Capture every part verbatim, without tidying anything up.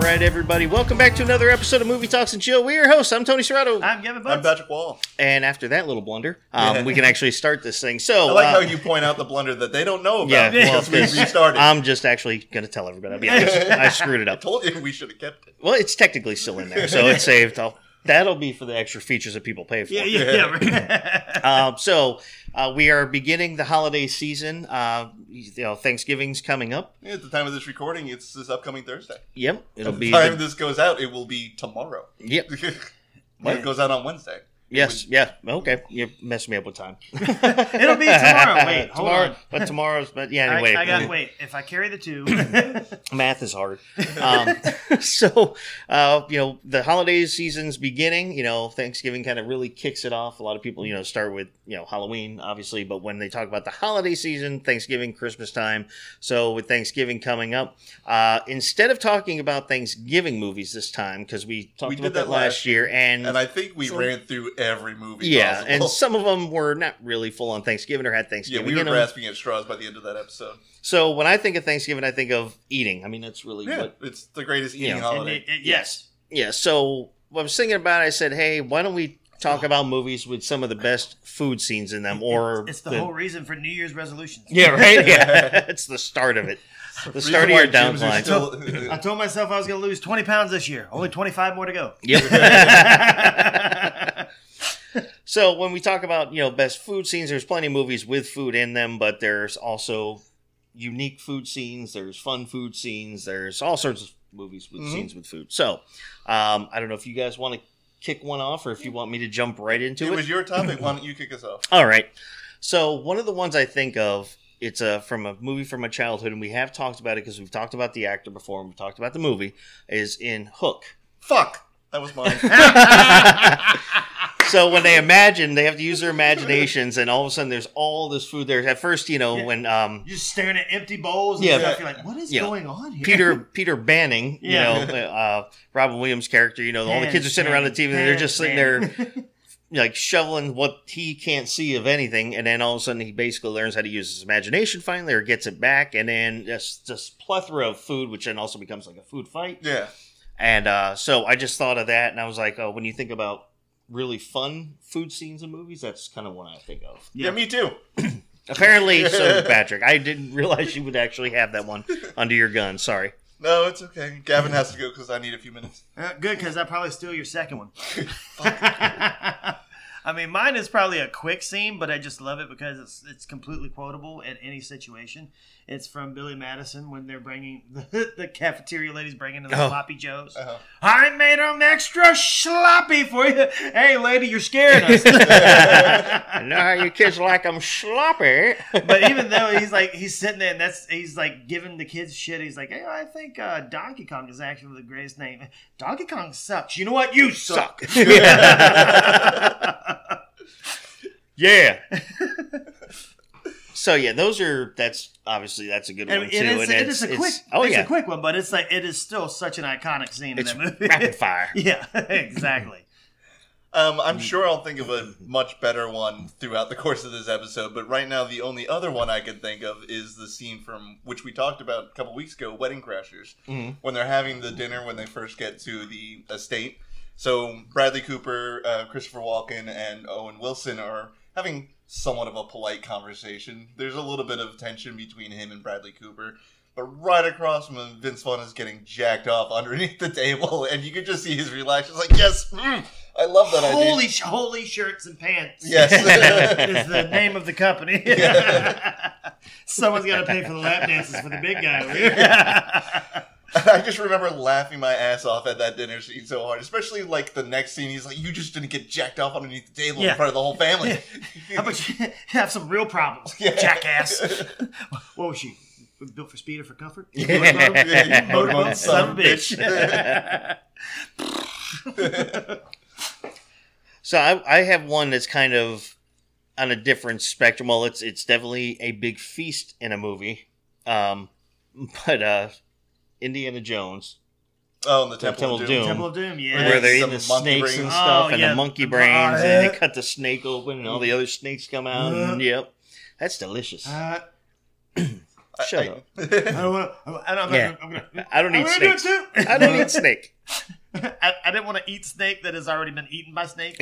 right, everybody. Welcome back to another episode of Movie Talks and Chill. We're your hosts. I'm Tony Serrato. I'm Kevin Butts. I'm Patrick Wall. And after that little blunder, um, Yeah. we can actually start this thing. So I like uh, how you point out the blunder that they don't know yeah, about. well, because we restarted. I'm just actually going to tell everybody. I'll be honest. I screwed it I up. told you we should have kept it. Well, it's technically still in there, so it's saved. I'll, that'll be for the extra features that people pay for. Yeah, yeah, yeah. Um, so uh, we are beginning the holiday season. Uh, you know, Thanksgiving's coming up. Yeah, at the time of this recording, it's this upcoming Thursday. Yep, it'll At be. the time the- this goes out, it will be tomorrow. Yep. When it goes out on Wednesday. Yes. Yeah. Okay. You messed me up with time. It'll be tomorrow. Wait, hold tomorrow, on. But tomorrow's. But yeah. Anyway, I, I got wait. If I carry the two, math is hard. Um, so, uh, you know, the holiday season's beginning. You know, Thanksgiving kind of really kicks it off. A lot of people, you know, start with, you know, Halloween, obviously. But when they talk about the holiday season, Thanksgiving, Christmas time. So with Thanksgiving coming up, uh, instead of talking about Thanksgiving movies this time, because we talked We about did that that last last year. And, And I think we So- ran through every movie yeah, possible. and some of them were not really full on Thanksgiving or had Yeah, Thanksgiving. we were in them. grasping at straws by the end of that episode. So when I think of Thanksgiving, I think of eating. I mean, that's really Yeah, what. it's the greatest eating Yeah. and holiday. it, it, yes, Yeah. So what I was thinking about, I said, hey, why don't we talk about movies with some of the best food scenes in them? Or it's the, whole reason for New Year's resolutions. yeah, right. Yeah, it's the start of it. The Reason start of why your gyms are downtime. still- I told myself I was going to lose twenty pounds this year. Only twenty-five more to go. Yep. So when we talk about, you know, best food scenes, there's plenty of movies with food in them, but there's also unique food scenes. There's fun food scenes. There's all sorts of movies with Mhm. scenes with food. So um, I don't know if you guys want to kick one off or if you want me to jump right into It it. was your topic. Why don't you kick us off? All right. So one of the ones I think of, it's a, from a movie from my childhood, and we have talked about it because we've talked about the actor before and we've talked about the movie, is in Hook. Fuck. That was mine. So when they imagine, they have to use their imaginations, and all of a sudden there's all this food there. At first, you know, Yeah. when um, You're just staring at empty bowls and Yeah. stuff. You're like, what is Yeah. going on here? Peter Peter Banning, you Yeah. know, uh, Robin Williams' character, you know, all the kids are sitting around the T V, and they're just sitting there like shoveling what he can't see of anything, and then all of a sudden he basically learns how to use his imagination finally, or gets it back, and then just just plethora of food, which then also becomes like a food fight. Yeah. And uh, so I just thought of that, and I was like, oh, when you think about really fun food scenes in movies, that's kind of what I think of. Yeah, me too. Apparently, so did Patrick. I didn't realize you would actually have that one under your gun. Sorry. No, it's okay. Gavin has to go because I need a few minutes. Uh, good, because I'll probably steal your second one. I mean, mine is probably a quick scene, but I just love it because it's it's completely quotable in any situation. It's from Billy Madison when they're bringing the, the cafeteria ladies bringing in the Oh. sloppy joes. Uh-huh. I made them extra sloppy for you. Hey, lady, you're scaring us. I know how you kids like them sloppy. But even though he's like he's sitting there and that's he's like giving the kids shit. He's like, hey, I think uh, Donkey Kong is actually the greatest name. Donkey Kong sucks. You know what? You suck. Yeah. So yeah, those are that's obviously that's a good And one it too. is, and it it's, is a it's- quick, oh it's yeah, a quick one, but it's like it is still such an iconic scene it's in that movie. rapid fire. Yeah, exactly. Um, I'm sure I'll think of a much better one throughout the course of this episode, but right now the only other one I can think of is the scene from which we talked about a couple weeks ago, Wedding Crashers, Mhm. when they're having the dinner when they first get to the estate. So Bradley Cooper, uh, Christopher Walken, and Owen Wilson are having somewhat of a polite conversation. There's a little bit of tension between him and Bradley Cooper. But right across from him, Vince Vaughn is getting jacked off underneath the table, and you can just see his reaction. It's like, yes, mm, I love that idea. Holy, sh- holy shirts and pants. Yes. is the name of the company. Yeah. Someone's got to pay for the lap dances for the big guy over here. I just remember laughing my ass off at that dinner scene so hard, especially like the next scene. He's like, "You just didn't get jacked off underneath the table Yeah. in front of the whole family." How about you have some real problems, Yeah. jackass? What was she? Built for speed or for comfort? Yeah. Motorboat? Yeah, you Motorboat, son of a bitch. bitch. So I, I have one that's kind of on a different spectrum. Well, it's it's definitely a big feast in a movie, um, but uh, Indiana Jones, Oh, and the The Temple, Temple of of Doom. Doom. Temple of Doom, yeah. where they're Some eating the monkey snakes and brains. stuff, Oh, and yeah. the monkey The- brains, uh, and they cut the snake open, and all the other snakes come out. And, Uh. yep, that's delicious. Uh, Shut I, up. I don't want to. I'm Yeah. I'm gonna, I don't I'm eat gonna do it snakes. too. I don't eat snake. I, I didn't want to eat snake that has already been eaten by snake.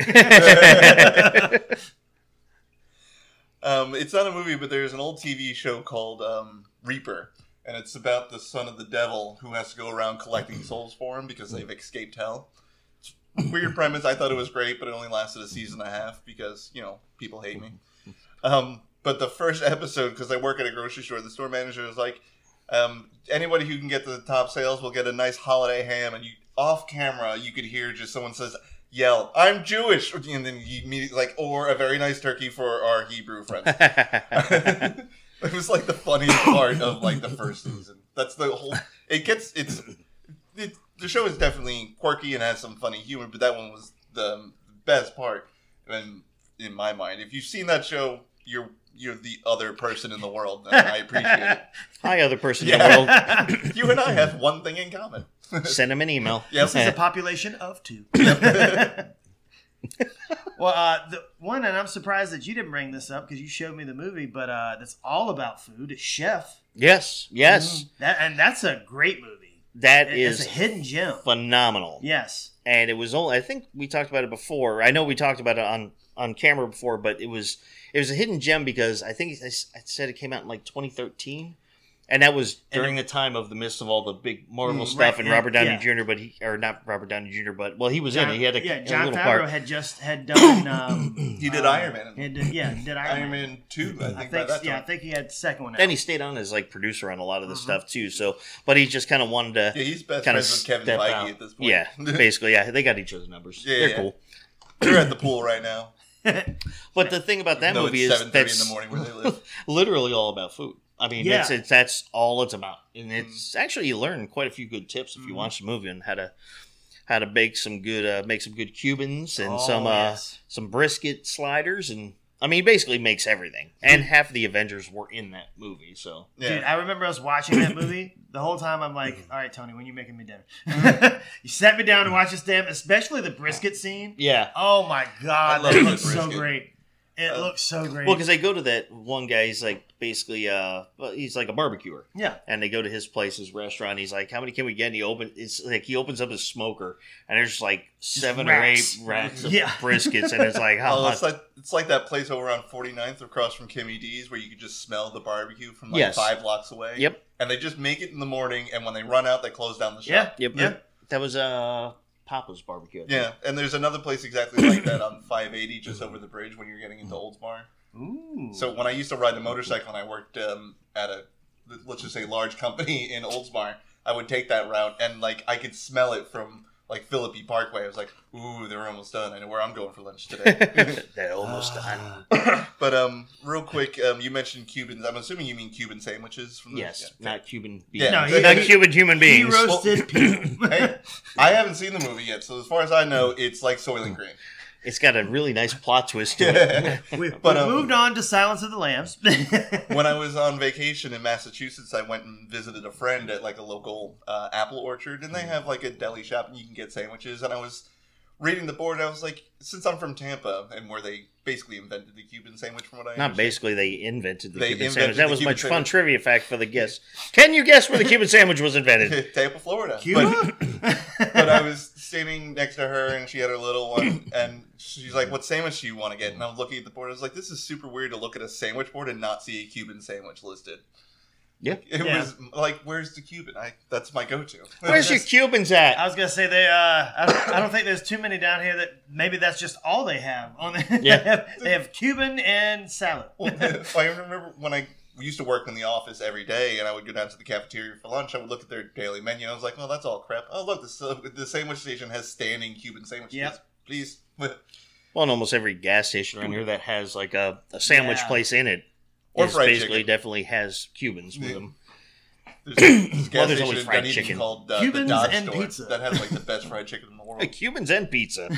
um, it's not a movie, but there's an old T V show called um, Reaper, and it's about the son of the devil who has to go around collecting souls for him because they've escaped hell. Weird premise. I thought it was great, but it only lasted a season and a half because, you know, people hate me. Um, but the first episode, because I work at a grocery store, the store manager was like, um, anybody who can get to the top sales will get a nice holiday ham. And you, off camera, you could hear just someone says, yell, I'm Jewish. And then you immediately, like, or a very nice turkey for our Hebrew friends. It was like the funniest part of like the first season. That's the whole, it gets, it's, it, the show is definitely quirky and has some funny humor, but that one was the best part. And in my mind, if you've seen that show, you're you're the other person in the world, and I appreciate it. Hi, other person Yeah. in the world. You and I have one thing in common. Send him an email. Yep. This is a population of two. Well, uh, the one, and I'm surprised that you didn't bring this up because you showed me the movie, but uh, that's all about food. It's Chef. Yes, yes. Mm, that and that's a great movie. That It- is it's a hidden gem. phenomenal. Yes. And it was only, I think we talked about it before. I know we talked about it on, on camera before, but it was it was a hidden gem because I think I, s- I said it came out in like twenty thirteen. And that was during the time of the midst of all the big Marvel Mm, stuff right, and yeah, Robert Downey yeah. Junior, but he, or not Robert Downey Junior, but, well, he was John, in it. He had a, yeah, a John little Favreau part. had just had done. Um, He did uh, Iron Man. He did, yeah, he did Iron, Iron Man. Man two, I think, I by think, that yeah, I time. think he had the second one. Out. And he stayed on as like producer on a lot of the Mhm. stuff too. So, but he just kind of wanted to Yeah, he's best kind of friends with Kevin step Feige out. at this point. Yeah, basically, yeah, they got each other's numbers. Yeah, They're yeah. cool. They're at the pool right now. But the thing about that No, movie it's is seven thirty in that's the morning where they live. literally all about food. I mean, Yeah. it's, it's that's all it's about, and it's actually you learn quite a few good tips if you Mhm. watch the movie on how to how to bake some good uh, make some good Cubans and Oh, some uh, yes. some brisket sliders, and I mean, he basically makes everything. And half of the Avengers were in that movie, so Yeah. Dude, I remember us watching that movie. The whole time I'm like, all right, Tony, when you making me dinner? You sat me down to watch this damn, especially the brisket scene. yeah. Oh my God, I love that the looks so brisket. great. It Uh, looks so great. Well, because they go to that one guy, he's like basically, uh, well, he's like a barbecuer, yeah. and they go to his place, his restaurant. He's like, "How many can we get?" And he open, it's like he opens up his smoker, and there's like seven racks. or eight racks of Yeah. briskets, and it's like, how Oh, much? it's like it's like that place over on forty-ninth across from Kimmy D's where you could just smell the barbecue from like Yes. five blocks away. Yep, And they just make it in the morning, and when they run out, they close down the Yeah. shop. yep. Yeah. That was uh Papa's barbecue. I think. Yeah, and there's another place exactly like that on five eighty just over the bridge when you're getting into Oldsmar. Ooh. So when I used to ride the motorcycle and I worked um, at a, let's just say, large company in Oldsmar, I would take that route and like I could smell it from like Philippi Parkway. I was like, ooh, they're almost done. I know where I'm going for lunch today. They're almost Ah. done. But um, real quick, um, you mentioned Cubans. I'm assuming you mean Cuban sandwiches from the Yes, yeah. not Cuban. Yeah. No, beings. he- not Cuban human he beings. roasted people. Hey, I haven't seen the movie yet, so as far as I know, it's like Soylent Green. It's got a really nice plot twist to it. we But, we um, moved on to Silence of the Lambs. When I was on vacation in Massachusetts, I went and visited a friend at like a local uh, apple orchard, and they have like a deli shop, and you can get sandwiches. And I was reading the board, and I was like, since I'm from Tampa, and where they basically invented the Cuban sandwich, from what I Not understand. basically, they invented the They Cuban invented sandwich. That the was my Cuban fun sandwich. trivia fact for the guests. Can you guess where the Cuban sandwich was invented? Tampa, Florida. Cuba? But, but I was standing next to her, and she had her little one, and she's like, "What sandwich do you want to get?" And I was looking at the board. I was like, "This is super weird to look at a sandwich board and not see a Cuban sandwich listed." Yeah. It Yeah. was like, "Where's the Cuban?" I that's my go-to. Where's your Cubans at? I was gonna say they. Uh, I, I don't think there's too many down here that maybe that's just all they have on the. Yeah. they, have, they have Cuban and salad. I remember when I used to work in the office every day, and I would go down to the cafeteria for lunch. I would look at their daily menu. And I was like, "Oh, that's all crap." Oh, look, the the sandwich station has standing Cuban sandwiches. Yep. Please. Well, and almost every gas station around here that has like a, a sandwich Yeah. place in it Or is fried basically chicken. definitely has Cubans with Yeah. them. There's a this gas Well, there's station always in fried Dunedin chicken. called uh, Cubans the Dodge and Store pizza. that has like the best fried chicken in the world. Hey, Cubans and pizza.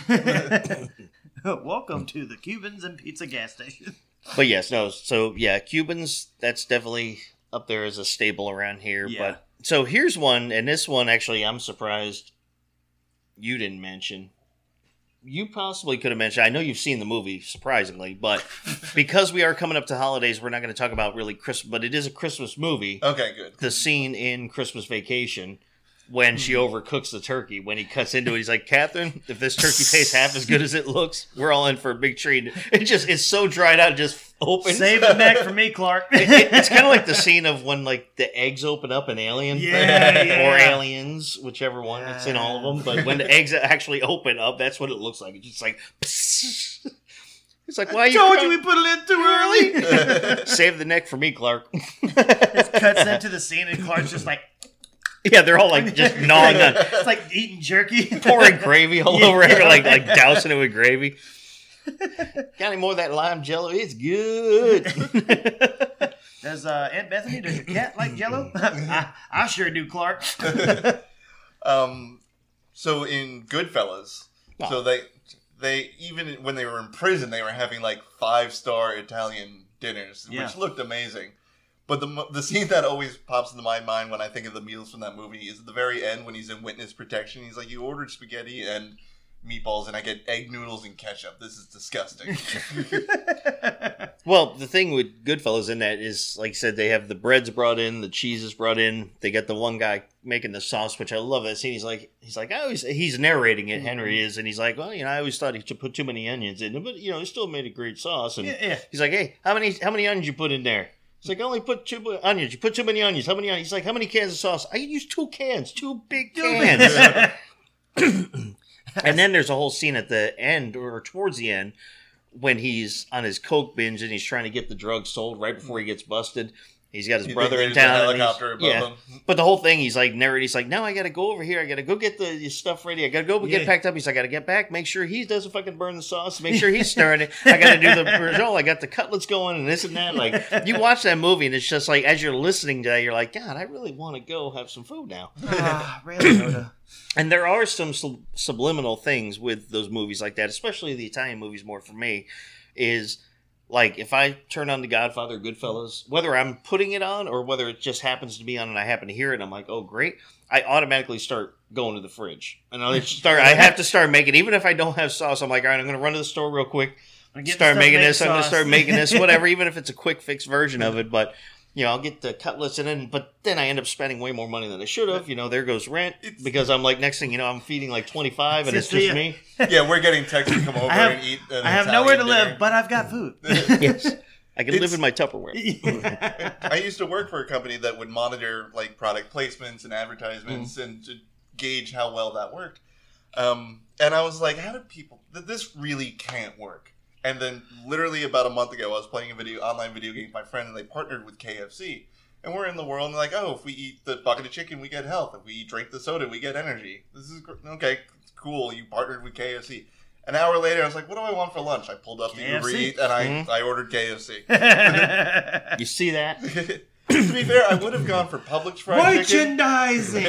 Welcome to the Cubans and Pizza gas station. But yes, no. So yeah, Cubans. That's definitely up there as a staple around here. Yeah. But so here's one, and this one actually, I'm surprised you didn't mention. you possibly could have mentioned, I know you've seen the movie, surprisingly, but because we are coming up to holidays, we're not going to talk about really Christmas, but it is a Christmas movie. Okay, good. The scene in Christmas Vacation when she overcooks the turkey, when he cuts into it, he's like, Catherine, if this turkey tastes half as good as it looks, we're all in for a big treat. It just, it's so dried out, it just opens. Save the neck for me, Clark. It, it, it's kind of like the scene of when like the eggs open up in Alien, Yeah, yeah. or Aliens, whichever one. It's in all of them. But when the eggs actually open up, that's what it looks like. It's just like, it's like, why I are you? told crying? you we put it in too early. Save the neck for me, Clark. It cuts into the scene, and Clark's just like, Yeah, they're all like just gnawing on, it's like eating jerky, pouring gravy all Yeah. over it, like like dousing it with gravy. Got any more of that lime Jello? It's good. Does uh, Aunt Bethany, does your cat like Jello? I, I sure do, Clark. um, so in Goodfellas, Oh. so they they even when they were in prison, they were having like five star Italian dinners, Yeah. which looked amazing. But the mo- the scene that always pops into my mind when I think of the meals from that movie is at the very end when he's in witness protection. He's like, "You ordered spaghetti and meatballs, and I get egg noodles and ketchup. This is disgusting." Well, the thing with Goodfellas in that is, like I said, they have the breads brought in, the cheese is brought in. They got the one guy making the sauce, which I love that scene. He's like, he's like, I always, he's narrating it. Henry is, and he's like, well, you know, I always thought he should put too many onions in it, but you know, he still made a great sauce. And Yeah, yeah. he's like, hey, how many, how many onions you put in there? He's like, I only put two bu- onions. You put too many onions. How many onions? He's like, how many cans of sauce? I used two cans, two big cans. And then there's a whole scene at the end or towards the end when he's on his coke binge and he's trying to get the drugs sold right before he gets busted. He's got his You brother think in there's a town. and he's- helicopter above yeah. him? But the whole thing, he's like narrating. He's like, now I got to go over here. I got to go get the the stuff ready. I got to go get Yeah. packed up. He's like, I got to get back. Make sure he doesn't fucking burn the sauce. Make sure he's stirring it. I got to do the Brazil. I got the cutlets going and this and that. Like, you watch that movie and it's just like, as you're listening to that, you're like, God, I really want to go have some food now. Ah, really, Yoda. And there are some sub- subliminal things with those movies like that, especially the Italian movies more for me, is like if I turn on The Godfather or Goodfellas, whether I'm putting it on or whether it just happens to be on and I happen to hear it and I'm like, oh, great, I automatically start going to the fridge. And I start. I have to start making, even if I don't have sauce, I'm like, all right, I'm going to run to the store real quick, I'm getting start stuff making to make this, I'm going to sauce. start making this, whatever, even if it's a quick fix version of it. But you know, I'll get the cutlets and then, but then I end up spending way more money than I should have. You know, there goes rent It's- because I'm like, next thing you know, I'm feeding like twenty-five and it's So, just yeah. me. Yeah, we're getting texts to come over I have- and eat. An I have Italian nowhere to dinner. live, but I've got food. Yes. I can live It's- in my Tupperware. I used to work for a company that would monitor like product placements and advertisements Mm. and to gauge how well that worked. Um, and I was like, how do people? Th- This really can't work. And then, literally about a month ago, I was playing a video online video game with my friend, and they partnered with K F C. And we're in the world, and they're like, oh, if we eat the bucket of chicken, we get health. If we drink the soda, we get energy. This is gr- okay, cool. You partnered with K F C. An hour later, I was like, what do I want for lunch? I pulled up the K F C. Uber Eats, and I, Mhm. I ordered K F C. You see that? To be fair, I would have gone for Publix fried chicken. Merchandising.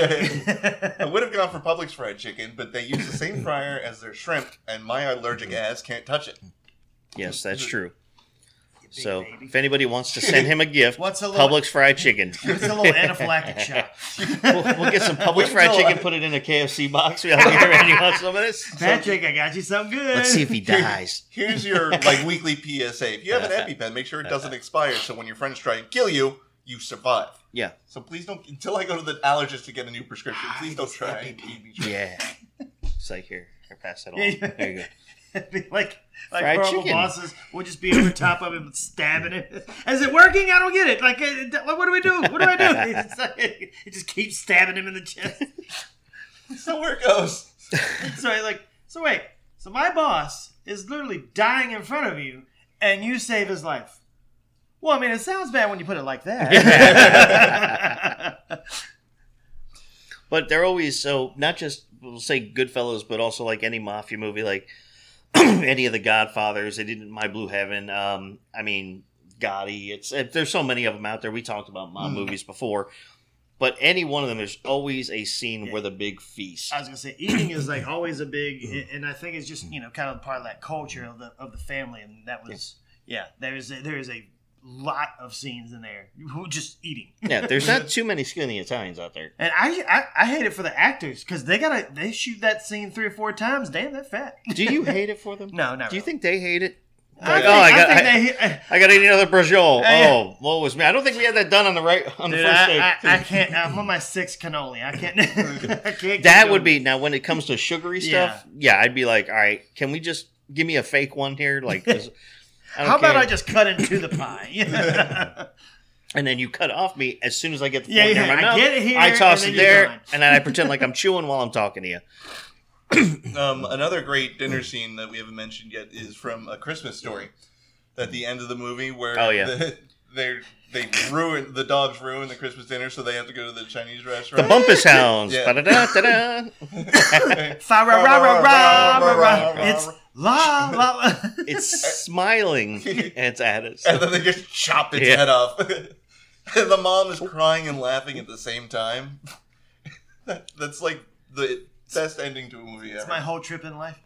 I would have gone for Publix fried chicken, but they use the same fryer as their shrimp, and my allergic ass can't touch it. Yes, that's true. So, baby. if anybody wants to send him a gift, What's a little- Publix fried chicken. It's a little anaphylactic shot. we'll, we'll get some Publix fried chicken, put it in a K F C box. We'll get ready. You want some of this? Patrick, I got you something good. Let's see if he dies. Here's your like weekly P S A. If you have an EpiPen, make sure it doesn't expire, so when your friends try and kill you, you survive. Yeah. So please don't, until I go to the allergist to get a new prescription, please don't try and keep me. Yeah. It's like, here, here, pass that on. There you go. like like Fried horrible chicken. bosses will just be over top of him stabbing him. Is it working? I don't get it. Like, uh, what do we do? What do I do? It's like, he just keeps stabbing him in the chest. That's not where it goes. So I like, so wait, so my boss is literally dying in front of you, and you save his life. Well, I mean, it sounds bad when you put it like that. But they're always so, not just, we'll say Goodfellas, but also like any mafia movie, like any of the Godfathers. They did My Blue Heaven. Um, I mean, Gotti. It's it, there's so many of them out there. We talked about mob Mm. movies before. But any one of them, there's always a scene Yeah. with a big feast. I was gonna say eating is like always a big, and I think it's just you know kind of part of that culture of the of the family, and that was yeah. There's a, there is a lot of scenes in there. Just eating. Yeah, there's not too many skinny Italians out there. And I, I, I hate it for the actors because they gotta they shoot that scene three or four times. Damn, they're fat. Do you hate it for them? No, not Do you really. think they hate it? I Like, think, oh, I I got, think I, they hate, I got to eat another brajol. Uh, yeah. Oh, what was me? I don't think we had that done on the right on Dude, the first I, day. I, I can't. I'm on my sixth cannoli. I can't. I can't keep That going. would be now when it comes to sugary stuff. Yeah. I'd be like, all right, can we just give me a fake one here? Like, 'cause I don't How about care. I just cut into the pie? And then you cut off me as soon as I get the Yeah, fork yeah, in my I mouth. get it here, I toss and it then you're there, done. and then I pretend like I'm chewing while I'm talking to you. Um, another great dinner scene that we haven't mentioned yet is from A Christmas Story. At the end of the movie, where Oh, yeah. the, they they ruin the dogs ruin the Christmas dinner, so they have to go to the Chinese The restaurant. Bumpus Hounds. Yeah. Ba-da-da-da-da. Fa ra ra ra ra ra ra. It's la la. la. It's smiling. And it's at us. And then they just chop its Yeah. head off. And the mom is crying and laughing at the same time. That, that's like the best ending to a movie ever. It's my whole trip in life.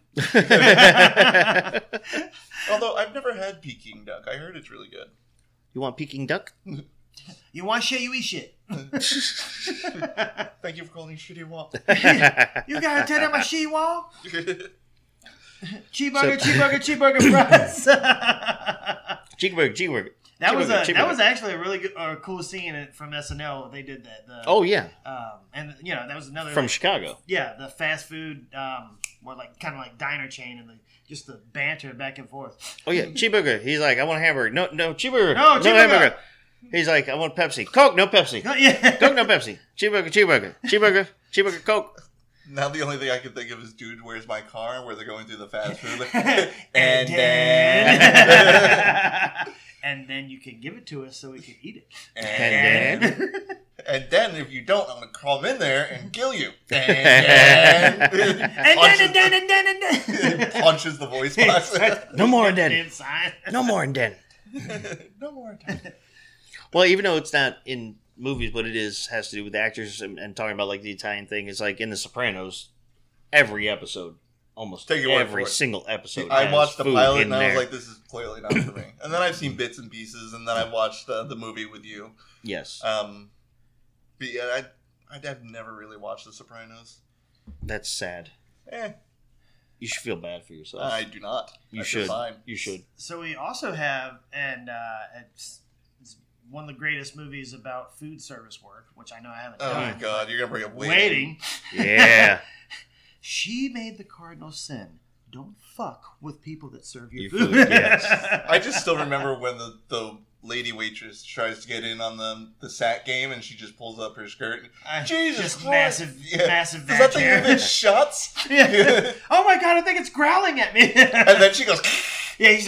Although I've never had Peking duck. I heard it's really good. You want Peking duck? You want shit, you eat shit. Thank you for calling Shitty Wall. You gotta tear down my sheet wall. Cheeseburger, cheeseburger, cheeseburger fries. Cheeseburger, cheeseburger. That was a Cheeseburger, that was cheeseburger. actually a really good, uh, cool scene from S N L. They did that. The, Oh, yeah. um, and you know that was another From like, Chicago. yeah, the fast food, um, or like kind of like diner chain, and the just the banter back and forth. Oh, yeah. Cheeseburger. He's like, I want a hamburger. No, no, cheeseburger. No, cheeseburger. hamburger. He's like, I want Pepsi. Coke, no Pepsi. Oh, yeah, Coke, no Pepsi. Cheeseburger, cheeseburger. Cheeseburger, cheeseburger, Coke. Now the only thing I can think of is Dude, Where's My Car? Where they're going through the fast food. Like, and, and then, then... and then you can give it to us so we can eat it. and, And then... and then if you don't, I'm going to come in there and kill you. And then... And then, and then, and then, and then. punches the voice box. No more and then. Inside. No more and then. No more. Well, even though it's not in movies, but it is has to do with actors and, and talking about like the Italian thing. It's like in The Sopranos, every episode, almost Take your word every for it. single episode. I has watched the food pilot in and I was there. like, this is clearly not for me. And then I've seen bits and pieces, and then I watched uh, the movie with you. yes, Um, but yeah, I, I've never really watched The Sopranos. that's sad. Eh, You should feel bad for yourself. I do not. you I feel should. Fine. You should. So we also have, and uh, it's, it's one of the greatest movies about food service work, which I know I haven't Oh done. my god, you're gonna bring up waiting. Waiting. Yeah. She made the cardinal sin. Don't fuck with people that serve your, Your food. food, yes. I just still remember when the, the lady waitress tries to get in on the the sack game and she just pulls up her skirt. I- Jesus just Christ. massive, Yeah. massive Does that vag thing hair. emit shots? Yeah. Oh my god, I think it's growling at me. And then she goes, yeah, he's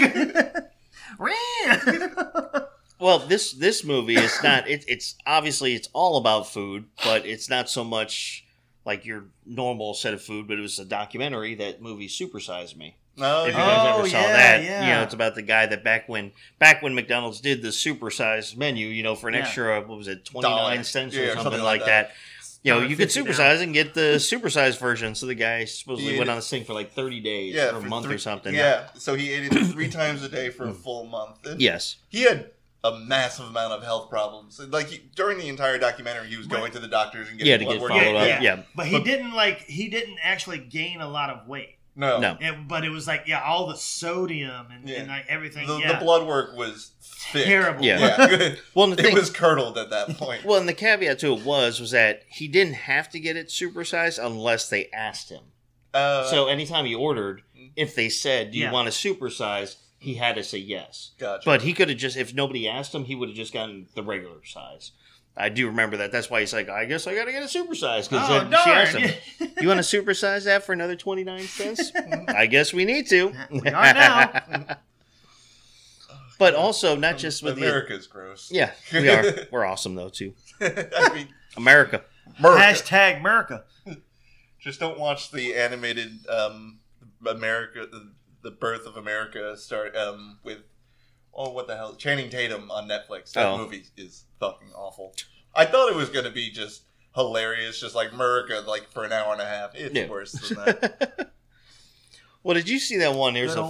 like, Well, this this movie is not. It, it's obviously it's all about food, but it's not so much like your normal set of food. But it was a documentary. That movie, Super Size Me. no, If you yeah. guys Oh, ever saw yeah, that, yeah. you know, it's about the guy that back when back when McDonald's did the supersize menu, you know, for an Yeah. extra what was it, twenty nine Dollar. cents Yeah, or or something, something like like that. that. You know, one you could fifty supersize and get the supersized version. So the guy supposedly He went ate on it- this thing for like thirty days Yeah, or a for month three- or something. Yeah, so he ate it three times a day for a full month. And Yes. he had a massive amount of health problems. Like he, during the entire documentary, he was Right. going to the doctors and getting Yeah, to blood get work. followed Yeah, up. yeah. Yeah. But he didn't like he didn't actually gain a lot of weight. No, No. It, but it was like yeah, all the sodium and, Yeah. and like everything. The, yeah, the blood work was thick. terrible. Yeah. Yeah, Well, and the it thing, was curdled at that point. well, and the caveat to it was was that he didn't have to get it supersized unless they asked him. Uh, So anytime he ordered, if they said, "Do you Yeah. want a supersize?" he had to say yes. gotcha. But he could have just, if nobody asked him, he would have just gotten the regular size. I do remember that. That's why he's like, I guess I got to get a supersize. Because Oh, then she asked darn. him, you want to supersize that for another twenty-nine cents? I guess we need to. We are now. But also, not just with America's gross. the... Yeah, we are. We're awesome, though, too. I mean, America. America. Hashtag America. Just don't watch the animated um, America, the, the Birth of America start um, with oh what the hell, Channing Tatum on Netflix. That Oh. movie is fucking awful. I thought it was going to be just hilarious, just like America, like for an hour and a half. It's Yeah. worse than that. Well, did you see that one? There's Good a old Channing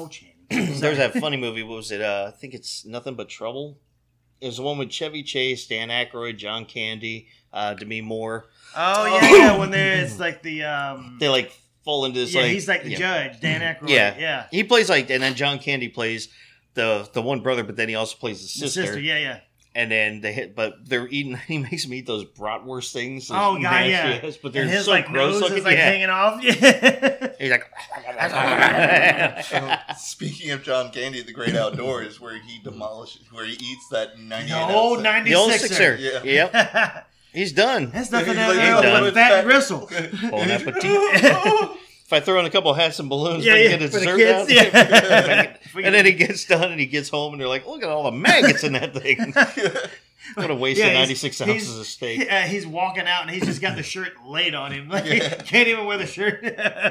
There's that funny movie. What was it? Uh, I think it's Nothing But Trouble. It was the one with Chevy Chase, Dan Aykroyd, John Candy, uh, Demi Moore. Oh yeah, yeah. When there, it's like the um. They like fall into this. Yeah, like, he's like the yeah. judge, Dan Aykroyd. Yeah. Yeah, He plays like, and then John Candy plays the the one brother, but then he also plays the the sister. sister. Yeah, yeah. And then they hit, but they're eating. He makes them eat those bratwurst things. those Oh god, nasty yeah. ass, but they're And his so like gross nose looking. is like yeah. hanging off. Yeah. He's like. Uh, speaking of John Candy, The Great Outdoors, where he demolishes, where he eats that ninety-eight No, ounce- The old ninety-sixer. sixer. Yeah. Yep. He's done. That's nothing He's to like, do done. with fat gristle. Bon appetit. If I throw in a couple hats and balloons, Yeah, we yeah, can get a for the dessert kids, out. yeah. And then he gets done and he gets home and they're like, look at all the maggots in that thing. What a waste Yeah, of he's- ninety-six he's- ounces of steak. Uh, he's walking out and he's just got the shirt laid on him. Like, Yeah. can't even wear the shirt.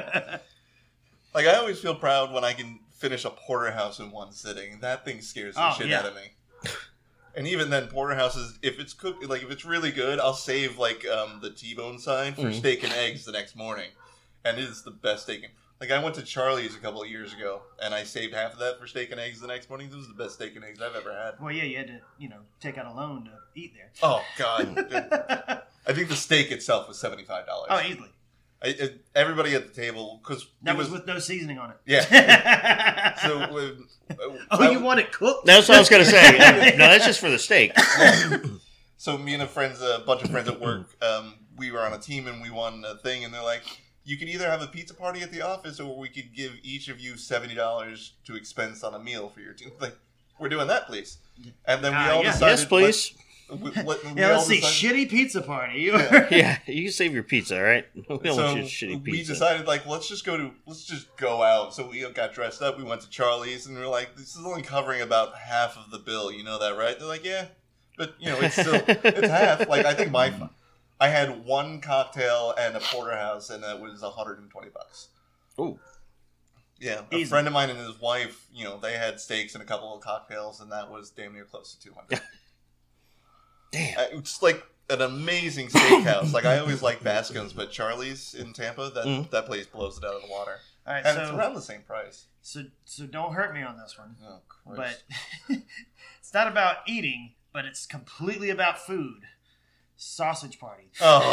Like, I always feel proud when I can finish a porterhouse in one sitting. That thing scares the Oh, shit yeah. out of me. And even then, porterhouses, if it's cooked, like if it's really good, I'll save like um, the T-bone side for Mhm. steak and eggs the next morning, and it is the best steak. And, like I went to Charlie's a couple of years ago, and I saved half of that for steak and eggs the next morning. This was the best steak and eggs I've ever had. Well, yeah, you had to, you know, take out a loan to eat there. Oh God, I think the steak itself was seventy-five dollars. Oh, easily. I, it, everybody at the table, because That was, with no seasoning on it. yeah. So uh, oh, I- you want it cooked? That's what I was going to say. No, that's just for the steak. So me and a friends, a bunch of friends at work, um, we were on a team and we won a thing, and they're like, you can either have a pizza party at the office, or we could give each of you seventy dollars to expense on a meal for your team. Like, we're doing that, please. And then we Uh, all yeah. decided, Yes, please. Let, we, let, we Yeah, all let's see. decided- Shitty pizza party. You Yeah. Yeah, you can save your pizza, all right? We don't So want your shitty we pizza. decided, like, let's just go to, let's just go out. So we got dressed up. We went to Charlie's, and we we're like, this is only covering about half of the bill. You know that, right? They're like, yeah, but you know, it's still, it's half. Like, I think my, I had one cocktail and a porterhouse, and that was a hundred and twenty bucks. Ooh. Yeah, a Easy. friend of mine and his wife, you know, they had steaks and a couple of cocktails, and that was damn near close to two hundred. Damn. Uh, It's like an amazing steakhouse. Like I always like Baskin's, but Charlie's in Tampa, that Mhm. that place blows it out of the water, All right, and it's so, around the same price. so so don't hurt me on this one. Oh, But Christ. it's not about eating, but it's completely about food. Sausage Party. Oh,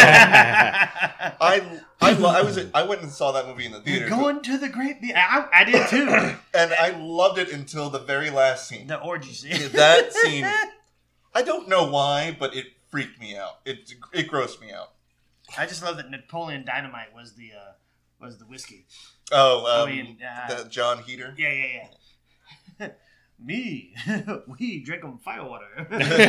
I, I I lo- I was I went and saw that movie in the theater, You're going to the Great Be- I, I did too. and I loved it until the very last scene. The orgy scene. That scene, I don't know why, but it freaked me out. It it grossed me out. I just love that Napoleon Dynamite was the uh, was the whiskey. Oh, um, I mean, uh, the John Heater. Yeah, yeah, yeah. Me, we drink 'em firewater.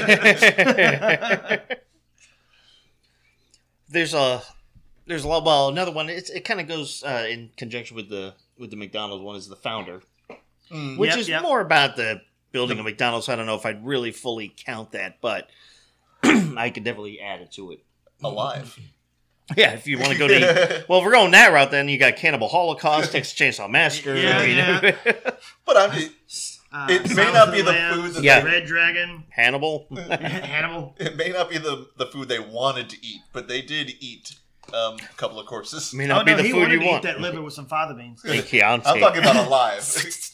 There's a there's a lot. Well, another one. It's, it kind of goes uh, in conjunction with the with the McDonald's one. Is the founder, Mm. which Yep, is yep. more about the building of McDonald's. I don't know if I'd really fully count that, but I could definitely add it to it. Alive. Yeah, if you want to go to eat. Well, if we're going that route, then you got Cannibal Holocaust, Texas Chainsaw Massacre. Yeah, I mean, yeah. But I mean, Uh, It may Silence not of be the Lambs, food that Yeah. Red Dragon, Hannibal. Hannibal. it may not be the the food they wanted to eat, but they did eat um, a couple of courses. May Oh not be no, the he food wanted you to want. eat that liver with some fava beans. Hey, Keontae. I'm talking about alive.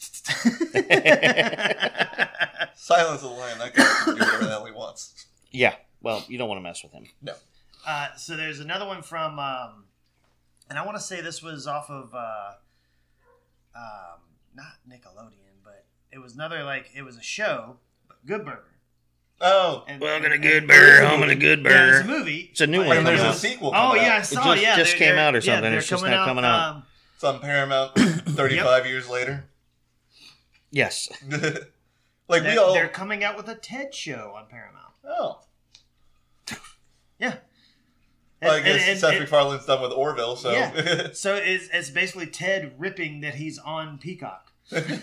Silence of the Lamb. That guy can do whatever the hell he wants. Yeah, well, you don't want to mess with him. No. Uh, so there's another one from, um, and I want to say this was off of, uh, um, not Nickelodeon, but it was another, like, it was a show, but Good Burger. Oh, And, Welcome and- to Good and- Burger, home of the Good Yeah, it's a Burger. movie. It's a new Like, one and there's coming a out. sequel. Oh coming yeah, I out. saw. just- yeah, just they're- came they're- out or yeah, something. they're It's just now coming out. Um, It's on Paramount. Thirty-five years later. Yes. Like they're, we all. they're coming out with a TED show on Paramount. Oh, Yeah. well, I And- guess and- Seth and- MacFarlane's done with Orville, so. Yeah. So it's, it's basically Ted ripping that he's on Peacock. It's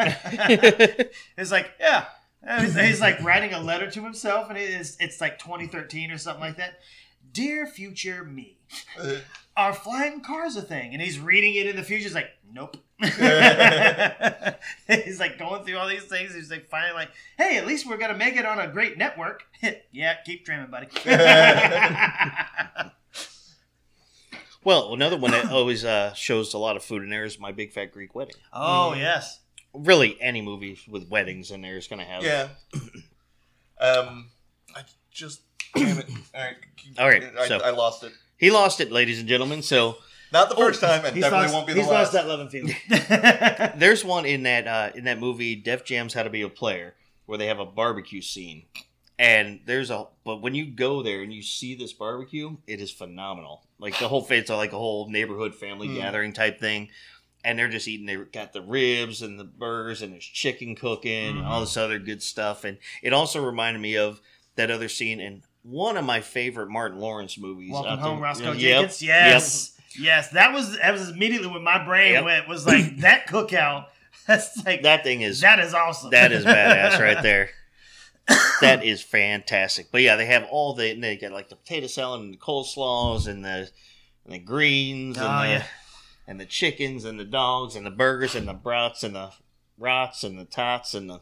like, yeah. He's, he's like writing a letter to himself, and it is, it's like twenty thirteen or something like that. Dear future me, are flying cars a thing? And he's reading it in the future. He's like, nope. He's like going through all these things. He's like finally like, hey, at least we're going to make it on a great network. Yeah, keep dreaming, buddy. Well, another one that always uh, shows a lot of food in there is My Big Fat Greek Wedding. Oh, yes. really any movie with weddings in there is going to have. Yeah. um, I just damn it. All right. All right, I, so- I lost it. He lost it, ladies and gentlemen. So Not the first time, and He's definitely lost, won't be the he's last. lost that love and feeling. there's one in that uh, in that movie, Def Jam's How to Be a Player, where they have a barbecue scene, and there's a but when you go there and you see this barbecue, it is phenomenal. Like the whole it's like a whole neighborhood family Mm. gathering type thing, and they're just eating. They got the ribs and the burgers, and there's chicken cooking and all this other good stuff. And it also reminded me of that other scene in one of my favorite Martin Lawrence movies. Welcome out home, there. Roscoe Yep. Jenkins. Yes, yes, that was that was immediately when my brain Yep. went was like that cookout. That's like That thing is that is awesome. That is badass right there. That is fantastic. But yeah, they have all the they got like the potato salad and the coleslaws and the and the greens and Oh, the yeah. and the chickens and the dogs and the burgers and the brats and the rots and the tots and the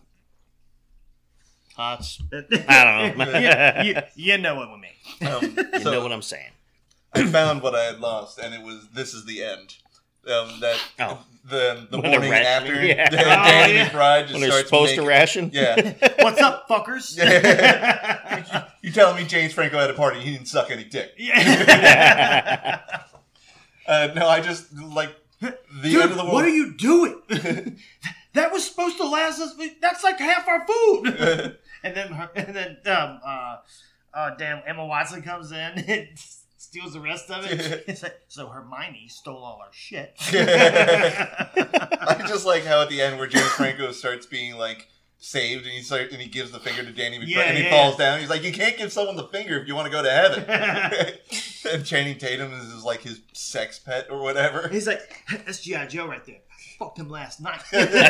hots. I don't know. you, you, you know what we mean. Um, You so know what I'm saying. I found what I had lost, and it was "This Is the End." Um, that Oh. the the When they're morning rationing, after, yeah. Dan Oh, and yeah. his bride just When they're starts supposed to making- ration. Yeah. What's up, fuckers? you, you telling me James Franco had a party? He didn't suck any dick. Yeah. Uh, no, I just like the Dude, end of the world. what are you doing? That was supposed to last us. That's like half our food. and then, her- and then, um, uh, uh, damn, Emma Watson comes in and steals the rest of it. It's like, so Hermione stole all our shit. I just like how at the end where James Franco starts being like saved and he start, and he gives the finger to Danny McBride Yeah, and he yeah, falls yeah. down. He's like, you can't give someone the finger if you want to go to heaven. And Channing Tatum is his, like his sex pet or whatever. He's like, that's G I. Joe right there. I fucked him last night.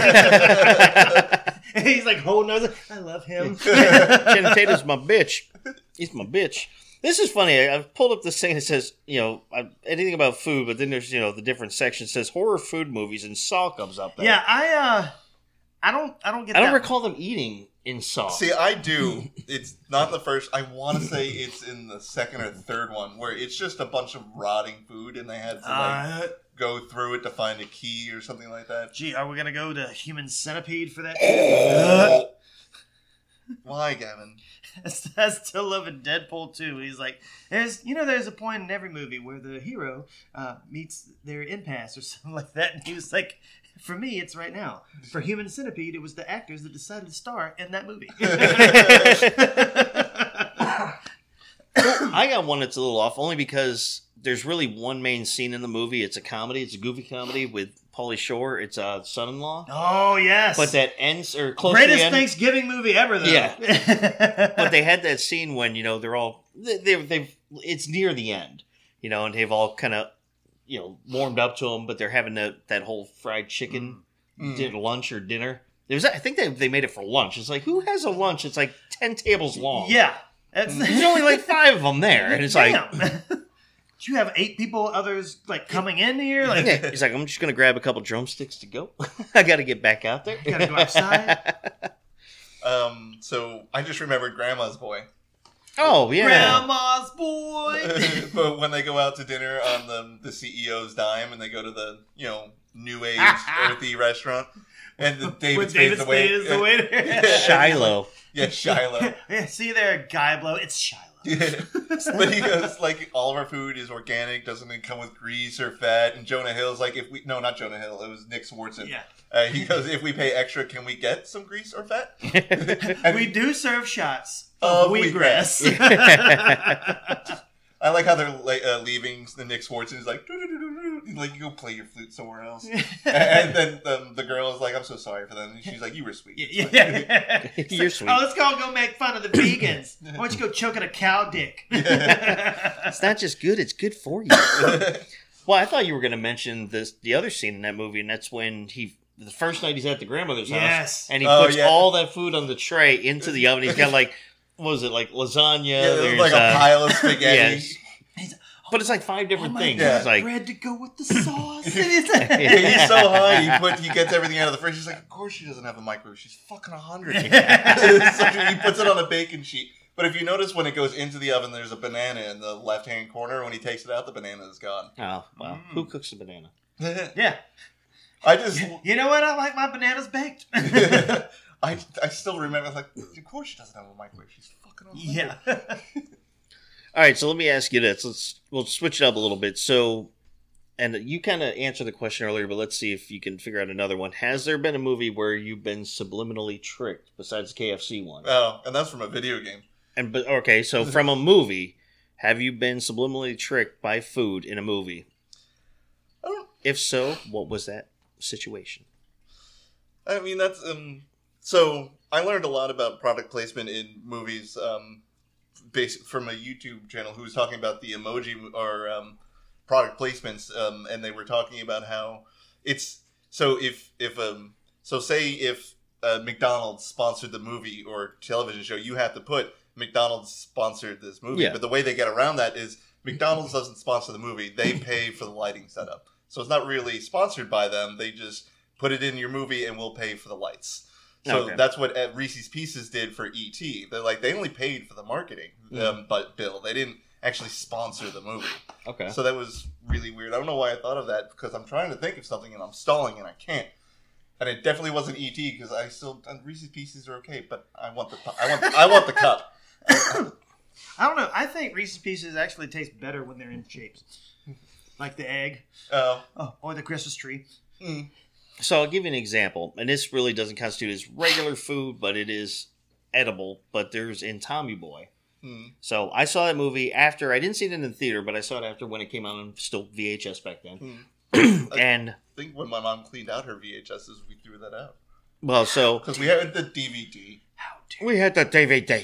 And he's like holding us. I love him. Channing Tatum's my bitch. He's my bitch. This is funny. I, I've pulled up this thing that says, you know, I, anything about food, but then there's, you know, the different sections. It says horror food movies, and Saw comes up there. Yeah, I uh, I don't, I don't get. I don't that. recall them eating in Saw. See, I do. It's not the first. I want to say it's in the second or third one where it's just a bunch of rotting food and they had to like Uh, go through it to find a key or something like that. gee, are we gonna go to Human Centipede for that? Oh. Why, Gavin? I still loving Deadpool too. He's like, there's, you know, there's a point in every movie where the hero uh, meets their impasse or something like that, and he was like, for me, it's right now. For Human Centipede, it was the actors that decided to star in that movie. I got one that's a little off, only because there's really one main scene in the movie. It's a comedy. It's a goofy comedy with Pauly Shore. It's uh, son-in-law. Oh yes, But that ends, or close to greatest the end. Thanksgiving movie ever, though. Yeah. But they had that scene when, you know, they're all, they, they, they've, it's near the end, you know, and they've all kind of, you know, warmed up to them, but they're having the, that whole fried chicken Mm. dinner, lunch or dinner. There's, I think they, they made it for lunch. It's like, who has a lunch? It's like ten tables long. yeah. That's, There's only like five of them there. And it's like, damn. Do you have eight people, others like coming in here? Like, yeah, he's like, I'm just going to grab a couple drumsticks to go. I got to get back out there. gotta go outside. Um, so I just remembered Grandma's Boy. Oh, yeah. Grandma's boy. But when they go out to dinner on the the C E O's dime and they go to the, you know, new age earthy restaurant and the David With Spade's David the Spade waiter. is the waiter. Shiloh. Yeah, Shiloh. Yeah, see there, Guy Blow. It's Shiloh. Yeah. But he goes like all of our food is organic, doesn't come with grease or fat. And Jonah Hill's like, if we no, not Jonah Hill, it was Nick Swartzen. Yeah. Uh, he goes, if we pay extra, can we get some grease or fat? And We do serve shots Of of wheatgrass. I like how they're like, uh, leaving the Nick Swartzen is like, "Doo-doo-doo-doo-doo." He's like, you go play your flute somewhere else. And then um, the girl is like, I'm so sorry for them. And she's like, you were sweet. Yeah, yeah. You're sweet. Oh, let's go go make fun of the vegans. Why don't you go choking a cow dick? It's not just good, it's good for you. Well, I thought you were going to mention this the other scene in that movie, and that's when he the first night he's at the grandmother's house, Yes. and he Oh, puts yeah. all that food on the tray into the oven. He's got like, what was it, like lasagna? Yeah, there's, like a uh, pile of spaghetti. yeah, but it's like five different Oh my things. God. It's like, bread to go with the sauce. Yeah, he's so high. He put he gets everything out of the fridge. He's like, of course she doesn't have a microwave. She's fucking a hundred. So he puts it on a baking sheet. But if you notice, when it goes into the oven, there's a banana in the left hand corner. When he takes it out, the banana is gone. oh, well, Mm. who cooks the banana? Yeah. I just, You know what? I like my bananas baked. I, I still remember. I was like, of course she doesn't have a microwave. She's fucking on. Yeah. All right, so let me ask you this. Let's we'll switch it up a little bit. So, and you kind of answered the question earlier, but let's see if you can figure out another one. Has there been a movie where you've been subliminally tricked besides the K F C one? Oh, and that's from a video game. And but okay, so from a movie, have you been subliminally tricked by food in a movie? I don't. If so, what was that situation? I mean, that's um. So I learned a lot about product placement in movies, um, based from a YouTube channel who was talking about the emoji or um, product placements, um, and they were talking about how it's so if if um so say if uh, McDonald's sponsored the movie or television show, you have to put McDonald's sponsored this movie. Yeah. But the way they get around that is McDonald's doesn't sponsor the movie; they pay for the lighting setup. So it's not really sponsored by them. They just put it in your movie and we'll pay for the lights. So Okay. that's what uh, Reese's Pieces did for E T. They're like, they only paid for the marketing Mm. um, but bill. They didn't actually sponsor the movie. Okay. So that was really weird. I don't know why I thought of that because I'm trying to think of something and I'm stalling and I can't. And it definitely wasn't E T because I still and Reese's Pieces are okay, but I want the I want I want the cup. I don't know. I think Reese's Pieces actually taste better when they're in shapes. Like the egg. Uh, Oh, or the Christmas tree. mm, So I'll give you an example, and this really doesn't constitute as regular food, but it is edible. But there's in Tommy Boy. mm. So I saw that movie after. I didn't see it in the theater, but I saw it after when it came out on still V H S back then. And I think when my mom cleaned out her V H Ses, we threw that out well, so because we had the D V D. How dare we had the D V D.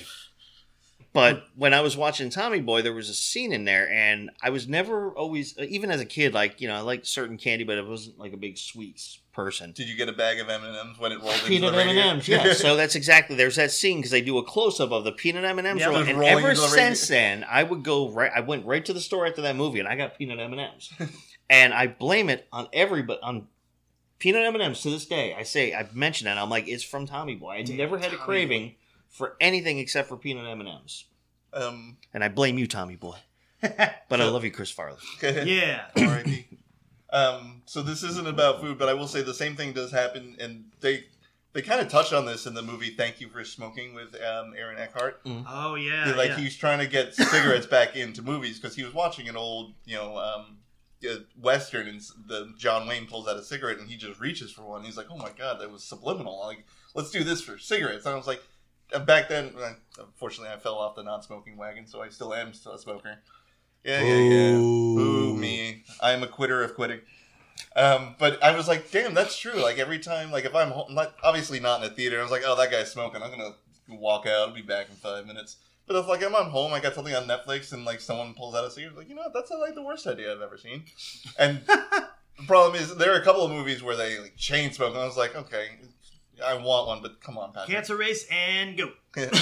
But when I was watching Tommy Boy, there was a scene in there, and I was never always, even as a kid, like, you know, I liked certain candy, but I wasn't like a big sweets person. Did you get a bag of M and M's when it rolled into Peanut the M radio? and M's, yeah. So that's exactly, there's that scene because they do a close up of the peanut M and M's, Yeah, roll, just and rolling ever into the radio. since then, I would go right. I went right to the store after that movie, and I got peanut M and M's, and I blame it on everybody on peanut M and M's to this day. I say I've mentioned that I'm like it's from Tommy Boy. I Damn, never had a Tommy craving for anything except for peanut M and M's, Um, and I blame you, Tommy Boy. But I love you, Chris Farley. Yeah. R I P Um, so this isn't about food, but I will say the same thing does happen, and they they kind of touch on this in the movie "Thank You for Smoking" with um, Aaron Eckhart. Oh, yeah. like yeah. he's trying to get cigarettes back into movies because he was watching an old, you know, um, uh, western, and the John Wayne pulls out a cigarette and he just reaches for one. He's like, "Oh my god, that was subliminal! Like, let's do this for cigarettes." And I was like, and back then, unfortunately, I fell off the non-smoking wagon, so I still am still a smoker. Yeah, yeah, yeah. Boo me. I am a quitter of quitting. Um, but I was like, damn, that's true. Like every time, like if I'm home, not, obviously not in a theater, I was like, oh, that guy's smoking. I'm going to walk out. I'll be back in five minutes. But if like I'm on home, I got something on Netflix and like someone pulls out a cigarette, like, you know what? That's like the worst idea I've ever seen. And the problem is there are a couple of movies where they like chain smoke. And I was like, okay, I want one, but come on, Patrick. Cancer race and go.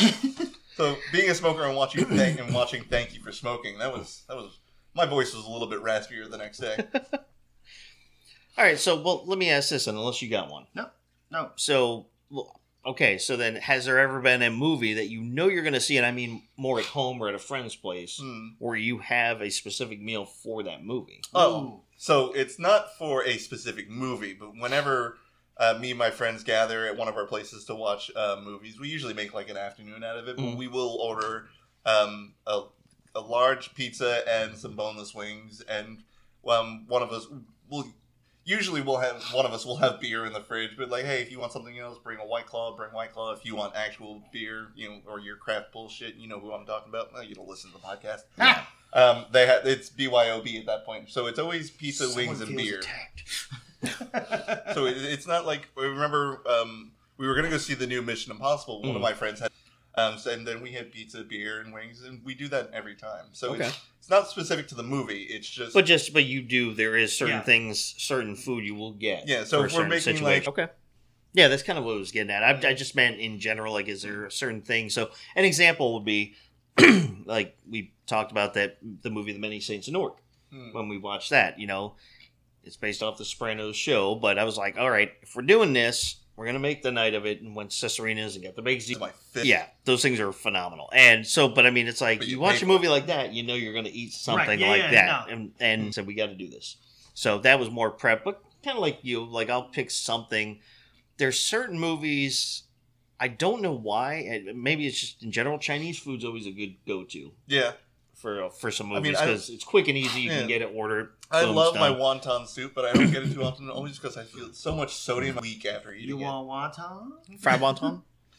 So being a smoker and watching thank, and watching Thank You for Smoking, that was that was my voice was a little bit raspier the next day. All right, so well, let me ask this, and unless you got one. No. No. So, well, okay, so then has there ever been a movie that you know you're going to see, and I mean more at home or at a friend's place, Hmm. where you have a specific meal for that movie? Oh, Ooh. so it's not for a specific movie, but whenever uh, me and my friends gather at one of our places to watch uh, movies, we usually make like an afternoon out of it. But Mhm. we will order um, a, a large pizza and some boneless wings, and um, one of us will. Usually we'll have one of us will have beer in the fridge, but like, hey, if you want something else, bring a White Claw, bring White Claw. If you want actual beer, you know, or your craft bullshit, you know who I'm talking about. Well, you don't listen to the podcast. Ah. Um, they ha- it's B Y O B at that point, so it's always pizza, Someone wings, and feels beer. attacked. So it, it's not like I remember um, we were gonna go see the new Mission Impossible. One Mm. of my friends had, um, so, and then we had pizza, beer, and wings, and we do that every time. So Okay. it's, it's not specific to the movie. It's just But just, but you do, there is certain Yeah. things, certain food you will get. Yeah, so for a if we're certain making, situation. like- Okay. Yeah, that's kind of what I was getting at. I, I just meant in general, like, is there a certain thing? So an example would be, like, we talked about that, the movie The Many Saints of Newark. Hmm. When we watched that, you know, it's based off the Sopranos show, but I was like, all right, if we're doing this, we're going to make the night of it and went to Cesarina's and get the baked This is my fifth. Yeah, those things are phenomenal. And so, but I mean, it's like But you you watch pay a for movie like that, you know you're going to eat something Right, yeah, like yeah, that. no. And and so we got to do this. So that was more prep, but kind of like you. Like I'll pick something. There's certain movies. I don't know why. and Maybe it's just in general. Chinese food's always a good go-to Yeah. for for some I mean, movies I- because it's quick and easy. You Yeah. can get it ordered. I boom, love it's my done. wonton soup, but I don't get it too often, only just because I feel so much sodium a week after eating You it. want wonton? fried wonton.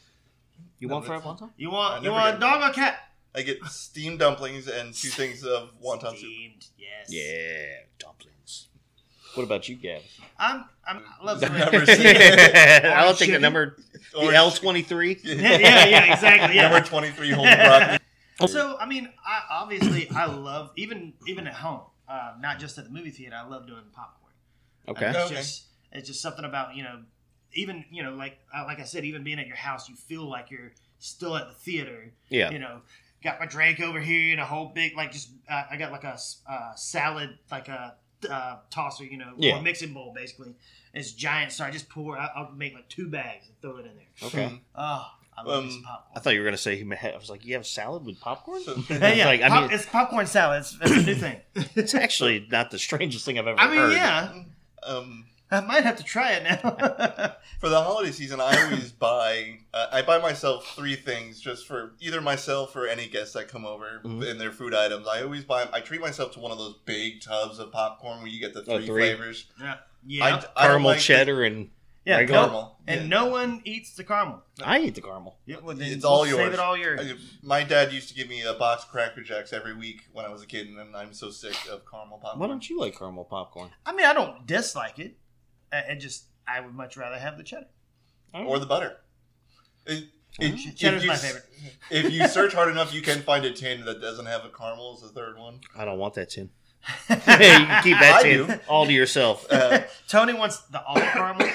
You No, want fried that's- wonton? You I want you never want get a dog or cat? I get steamed dumplings and two things of wonton soup. Steamed, yes. Yeah, dumplings. What about you, Gab? I'm I'm I love I've some- never seen it. I'll take the chicken? number the Orange- L twenty three. Yeah, yeah, yeah, exactly. Yeah. Number twenty-three, holding broccoli. So I mean, I obviously I love even even at home, uh, not just at the movie theater. I love doing popcorn. Okay. It's Okay. just it's just something about you know, even you know like uh, like I said, even being at your house, you feel like you're still at the theater. Yeah. You know, got my drink over here and a whole big like just uh, I got like a uh, salad like a uh, tosser, you know, Yeah. or mixing bowl basically. It's giant, so I just pour. I, I'll make like two bags and throw it in there. Okay. Oh, I love Um, this popcorn. I thought you were gonna say he had. I was like, you have salad with popcorn? So- Hey, yeah, Like, I pop- mean- it's popcorn salad. It's, it's a new thing. It's actually not the strangest thing I've ever I mean, heard. yeah, Um, I might have to try it now. for the holiday season, I always buy. Uh, I buy myself three things just for either myself or any guests that come over Mhm. and their food items. I always buy. I treat myself to one of those big tubs of popcorn where you get the Oh, three, three. flavors. yeah, yeah, I, I don't Caramel like the- cheddar and yeah. regular- no- caramel. and Yeah. no one eats the caramel. I eat the caramel. Yeah, well, then It's all Save yours. it all yours. I- My dad used to give me a box of Cracker Jacks every week when I was a kid, and I'm so sick of caramel popcorn. Why don't you like caramel popcorn? I mean, I don't dislike it. I, I just I would much rather have the cheddar. Or the butter. It, it, Mhm. if Cheddar's you my s- favorite. If you search hard enough, you can find a tin that doesn't have a caramel as the third one. I don't want that tin. you can keep that I tin do. all to yourself. Uh, Tony wants the all caramel.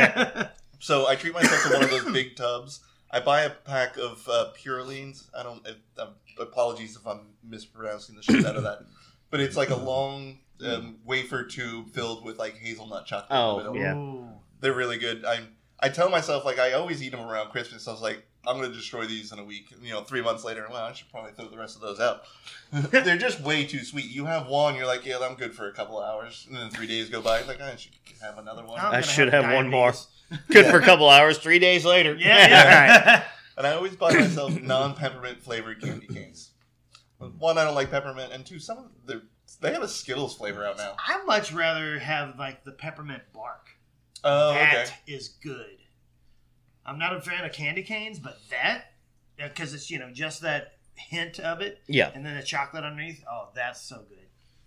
so I treat myself to one of those big tubs. I buy a pack of uh, Purelines. I don't. If, um, apologies if I'm mispronouncing the shit out of that. But it's like a long um, wafer tube filled with like hazelnut chocolate. Oh, in the middle. yeah. Ooh. They're really good. I I tell myself like I always eat them around Christmas. I was like, I'm gonna destroy these in a week. You know, three months later, well, I should probably throw the rest of those out. They're just way too sweet. You have one, you're like, yeah, I'm good for a couple of hours, and then three days go by. It's like I should have another one. I'm I gonna should have one more. diabetes. Good for a couple hours. Three days later. Yeah, yeah. And I always buy myself non-peppermint flavored candy canes. One, I don't like peppermint, and two, some of them, they have a Skittles flavor out now. I much rather have like the peppermint bark. Oh, That okay. is good. I'm not a fan of candy canes, but that because it's you know just that hint of it, Yeah. and then the chocolate underneath. Oh, that's so good.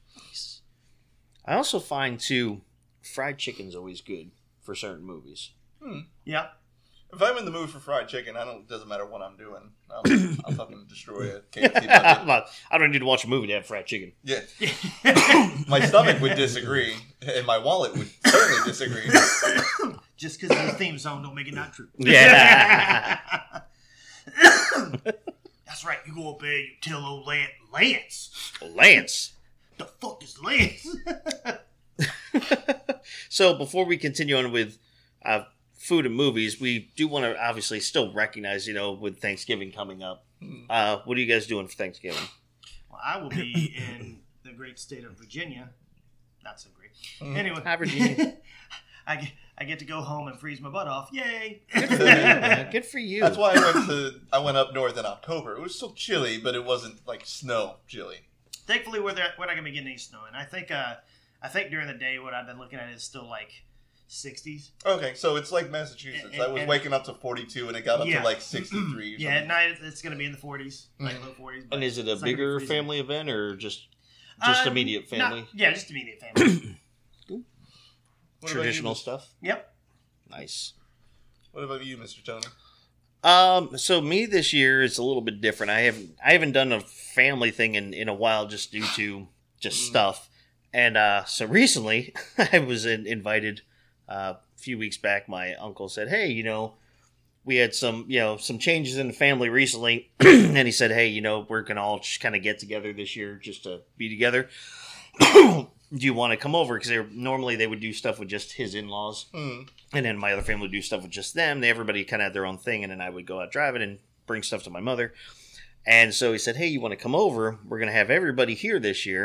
I also find too, fried chicken's always good for certain movies. Yeah. If I'm in the mood for fried chicken, I don't. It doesn't matter what I'm doing. I'll, I'll fucking destroy a K F C I'm budget. not- I don't need to watch a movie to have fried chicken. Yeah, my stomach would disagree, and my wallet would certainly disagree. Just because the theme song don't make it not true. Yeah. That's right. You go up there, you tell old Lance, Lance, Lance. the fuck is Lance? So before we continue on with uh, food and movies, we do want to obviously still recognize, you know, with Thanksgiving coming up. Uh, what are you guys doing for Thanksgiving? Well, I will be in the great state of Virginia. Not so great. Mhm. Anyway, Hi, Virginia. I get, I get to go home and freeze my butt off. Yay! Good for you, man. Good for you. That's why I went to. I went up north in October. It was still chilly, but it wasn't like snow chilly. Thankfully, we're there, we're not gonna be getting any snow, and I think uh, I think during the day what I've been looking at is still like sixties. Okay, so it's like Massachusetts. And- I was and- waking up to forty-two, and it got up Yeah. to like sixty-three. Or Yeah, at something. night it's gonna be in the forties, like Mhm. low forties. And is it a it's not gonna be bigger freezing. family event or just just Um, immediate not- family? yeah, just immediate family. What about you, Traditional Mis- stuff? Yep. Nice. What about you, Mister Tony? Um, so me this year is a little bit different. I haven't I haven't done a family thing in, in a while just due to just Mm. stuff. And uh, so recently I was in, invited uh, a few weeks back. My uncle said, "Hey, you know, we had some you know some changes in the family recently," and he said, "Hey, you know, we're gonna all just kind of get together this year just to be together. Do you want to come over? Because they normally they would do stuff with just his in-laws." Hmm. And then my other family would do stuff with just them. They, everybody kind of had their own thing. And then I would go out driving and bring stuff to my mother. And so he said, "Hey, you want to come over? We're going to have everybody here this year.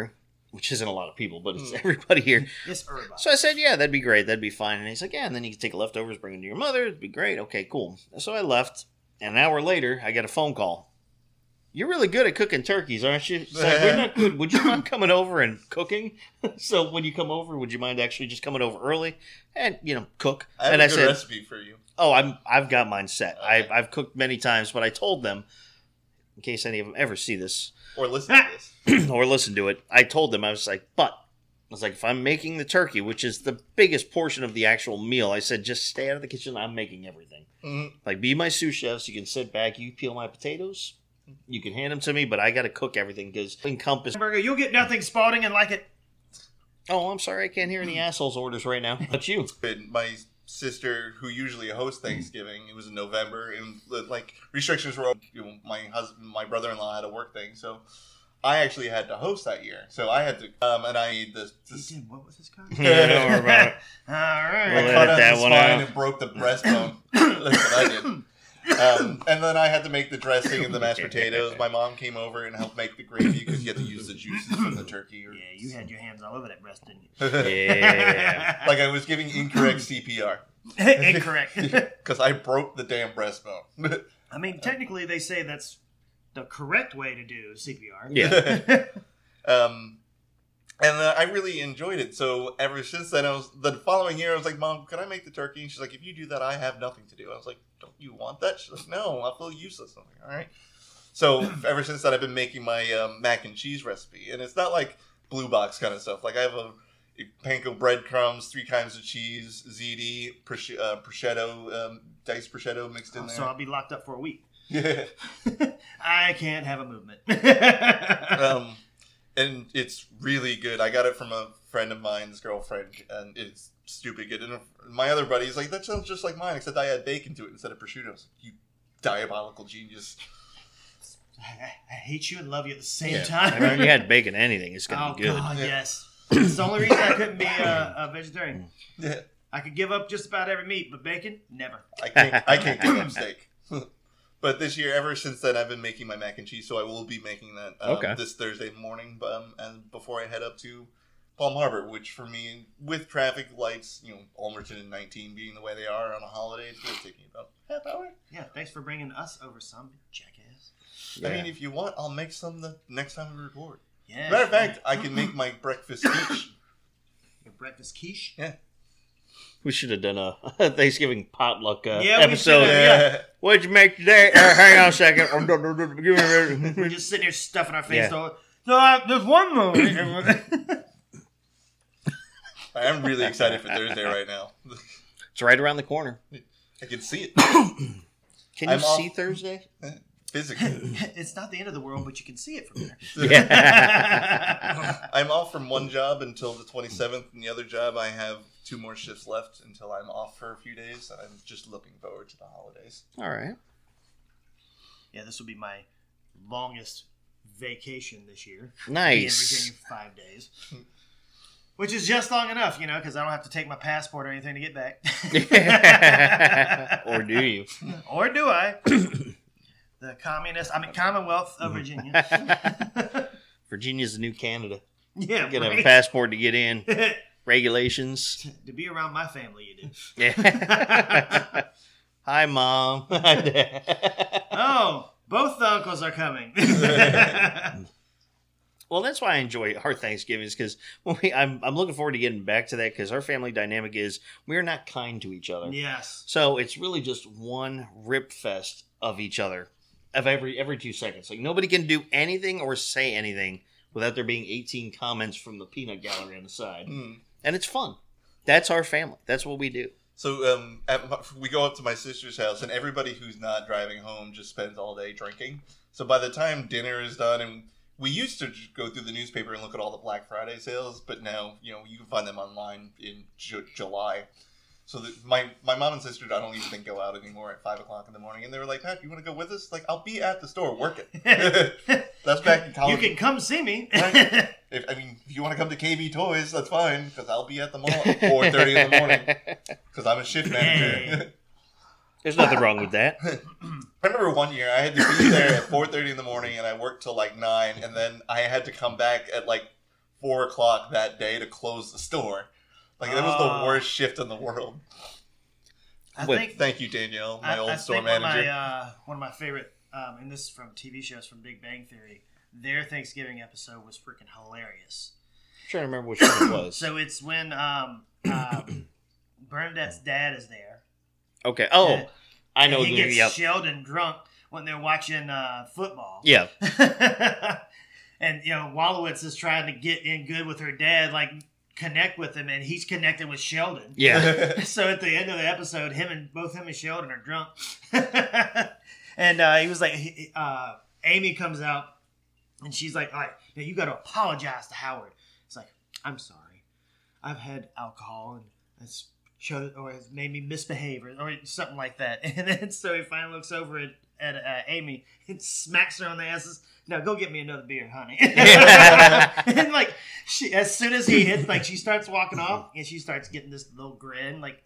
which isn't a lot of people, but it's Mm. everybody here. It's everybody. So I said, yeah, that'd be great. That'd be fine. And he's like, yeah, and then you can take leftovers, bring them to your mother. It'd be great. Okay, cool. So I left, and an hour later, I got a phone call. You're really good at cooking turkeys, aren't you? She's like, we're not good. Would you mind coming over and cooking? So when you come over, would you mind actually just coming over early and, you know, cook? I have and a I good said, recipe for you. oh, I'm, I've got mine set. Okay. I've, I've cooked many times, but I told them, in case any of them ever see this Or listen to this. or listen to it, I told them, I was like, but, I was like, if I'm making the turkey, which is the biggest portion of the actual meal, I said, just stay out of the kitchen. I'm making everything. Mhm. Like, be my sous chefs. You can sit back. You peel my potatoes. You can hand them to me, but I got to cook everything because encompass. Burger, you'll get nothing Spalding and like it. Oh, I'm sorry. I can't hear any assholes orders right now. But you. And my sister, who usually hosts Thanksgiving, it was in November, and like restrictions were, you know, my husband, my brother-in-law had a work thing, so I actually had to host that year. So I had to, um, and I made this. He this did. What was his card? Yeah, don't worry about it. All I right. Well, cut edit out that the one spine out. and broke the breastbone. That's what I did. Um, and then I had to make the dressing and the mashed potatoes. My mom came over and helped make the gravy because you had to use the juices from the turkey. Or... Yeah, you had your hands all over that breast, didn't you? Yeah. Like I was giving incorrect C P R Incorrect. because I broke the damn breastbone. I mean, technically, they say that's the correct way to do C P R. Yeah. um, and uh, I really enjoyed it. So ever since then, I was the following year. I was like, "Mom, can I make the turkey?" And she's like, "If you do that, I have nothing to do." I was like, "Don't you want that?" She's like, "No, I feel useless." I'm like, "All right." So ever since then, I've been making my um, mac and cheese recipe, and it's not like blue box kind of stuff. Like I have a, a panko breadcrumbs, three kinds of cheese, ziti, prosci- uh, prosciutto, um, diced prosciutto mixed in Oh, there. so I'll be locked up for a week. Yeah. I can't have a movement. um, and it's really good. I got it from a friend of mine's girlfriend, and it's stupid good. And my other buddy's like, that sounds just like mine, except I add bacon to it instead of prosciutto. I was like, you diabolical genius. I, I hate you and love you at the same Yeah. time. I mean, when you had bacon, anything is going to Oh, be good. God, Yeah. yes. It's the only reason I couldn't be a, a vegetarian. Yeah, I could give up just about every meat, but bacon, never. I can't. I can't give up steak. But this year, ever since then, I've been making my mac and cheese, so I will be making that um, Okay. this Thursday morning, um, and before I head up to Palm Harbor, which for me, with traffic lights, you know, Almerton and nineteen being the way they are on a holiday, it's going to take me about half hour. Yeah, thanks for bringing us over some, jackass. I Yeah. mean, if you want, I'll make some the next time we record. Yeah. Matter of fact, I can make my breakfast quiche. Your breakfast quiche? We should have done a Thanksgiving potluck uh, Yeah, we episode. should've, yeah. What'd you make today? Uh, hang on a second. Give me We're a- just sitting here stuffing our face. Yeah. So, so uh, there's one moment. I am really excited for Thursday right now. It's right around the corner. I can see it Can you I'm see off- Thursday? physically. It's not the end of the world, but you can see it from there. Yeah. I'm off from one job until the twenty-seventh, and the other job I have two more shifts left until I'm off for a few days. I'm just looking forward to the holidays. All right. Yeah, this will be my longest vacation this year. Be in Nice. Virginia for five days. Which is just long enough, you know, because I don't have to take my passport or anything to get back. Or do you? Or do I? The communist, I mean, Commonwealth of Virginia. Virginia's the new Canada. Yeah, You gotta have a right. passport to get in. Regulations. To be around my family, you do. Yeah. Hi, Mom. Oh, both the uncles are coming. Well, that's why I enjoy our Thanksgivings because I'm I'm looking forward to getting back to that because our family dynamic is we're not kind to each other. Yes. So it's really just one rip fest of each other of every every two seconds. Like nobody can do anything or say anything without there being eighteen comments from the peanut gallery on the side, Hmm. and it's fun. That's our family. That's what we do. So um, at my, we go up to my sister's house, and everybody who's not driving home just spends all day drinking. So by the time dinner is done, and we used to just go through the newspaper and look at all the Black Friday sales, but now you know you can find them online in Ju- July. So the, my my mom and sister, I don't even think go out anymore at five o'clock in the morning, and they were like, "Pat, you want to go with us?" Like, I'll be at the store working. That's back in You college. can come see me. Right. If, I mean, if you want to come to K B Toys, that's fine, because I'll be at the mall at four thirty in the morning, because I'm a shift manager. Hey. There's nothing wrong with that. I remember one year I had to be there at four thirty in the morning, and I worked till like nine, and then I had to come back at like four o'clock that day to close the store. Like, it was Oh. the worst shift in the world. I Wait, think Thank you, Danielle, my I, old I store think manager. One of my, uh, one of my favorite, um, and this is from T V shows from Big Bang Theory. Their Thanksgiving episode was freaking hilarious. I'm trying to remember which one it was. So it's when um, um, Bernadette's dad is there. Okay. Oh, And- I know. and he the- gets yep. Sheldon drunk when they're watching uh, football. Yeah. And you know, Wallowitz is trying to get in good with her dad, like connect with him, and he's connecting with Sheldon. Yeah. So at the end of the episode, him and both him and Sheldon are drunk. And uh, he was like, he- uh, Amy comes out, and she's like, "All right, now you got to apologize to Howard." It's like, "I'm sorry, I've had alcohol and it's showed or it's made me misbehave or, or something like that." And then so he finally looks over at, at uh, Amy and smacks her on the asses. "Now go get me another beer, honey." And like, she, as soon as he hits, like she starts walking off and she starts getting this little grin, like.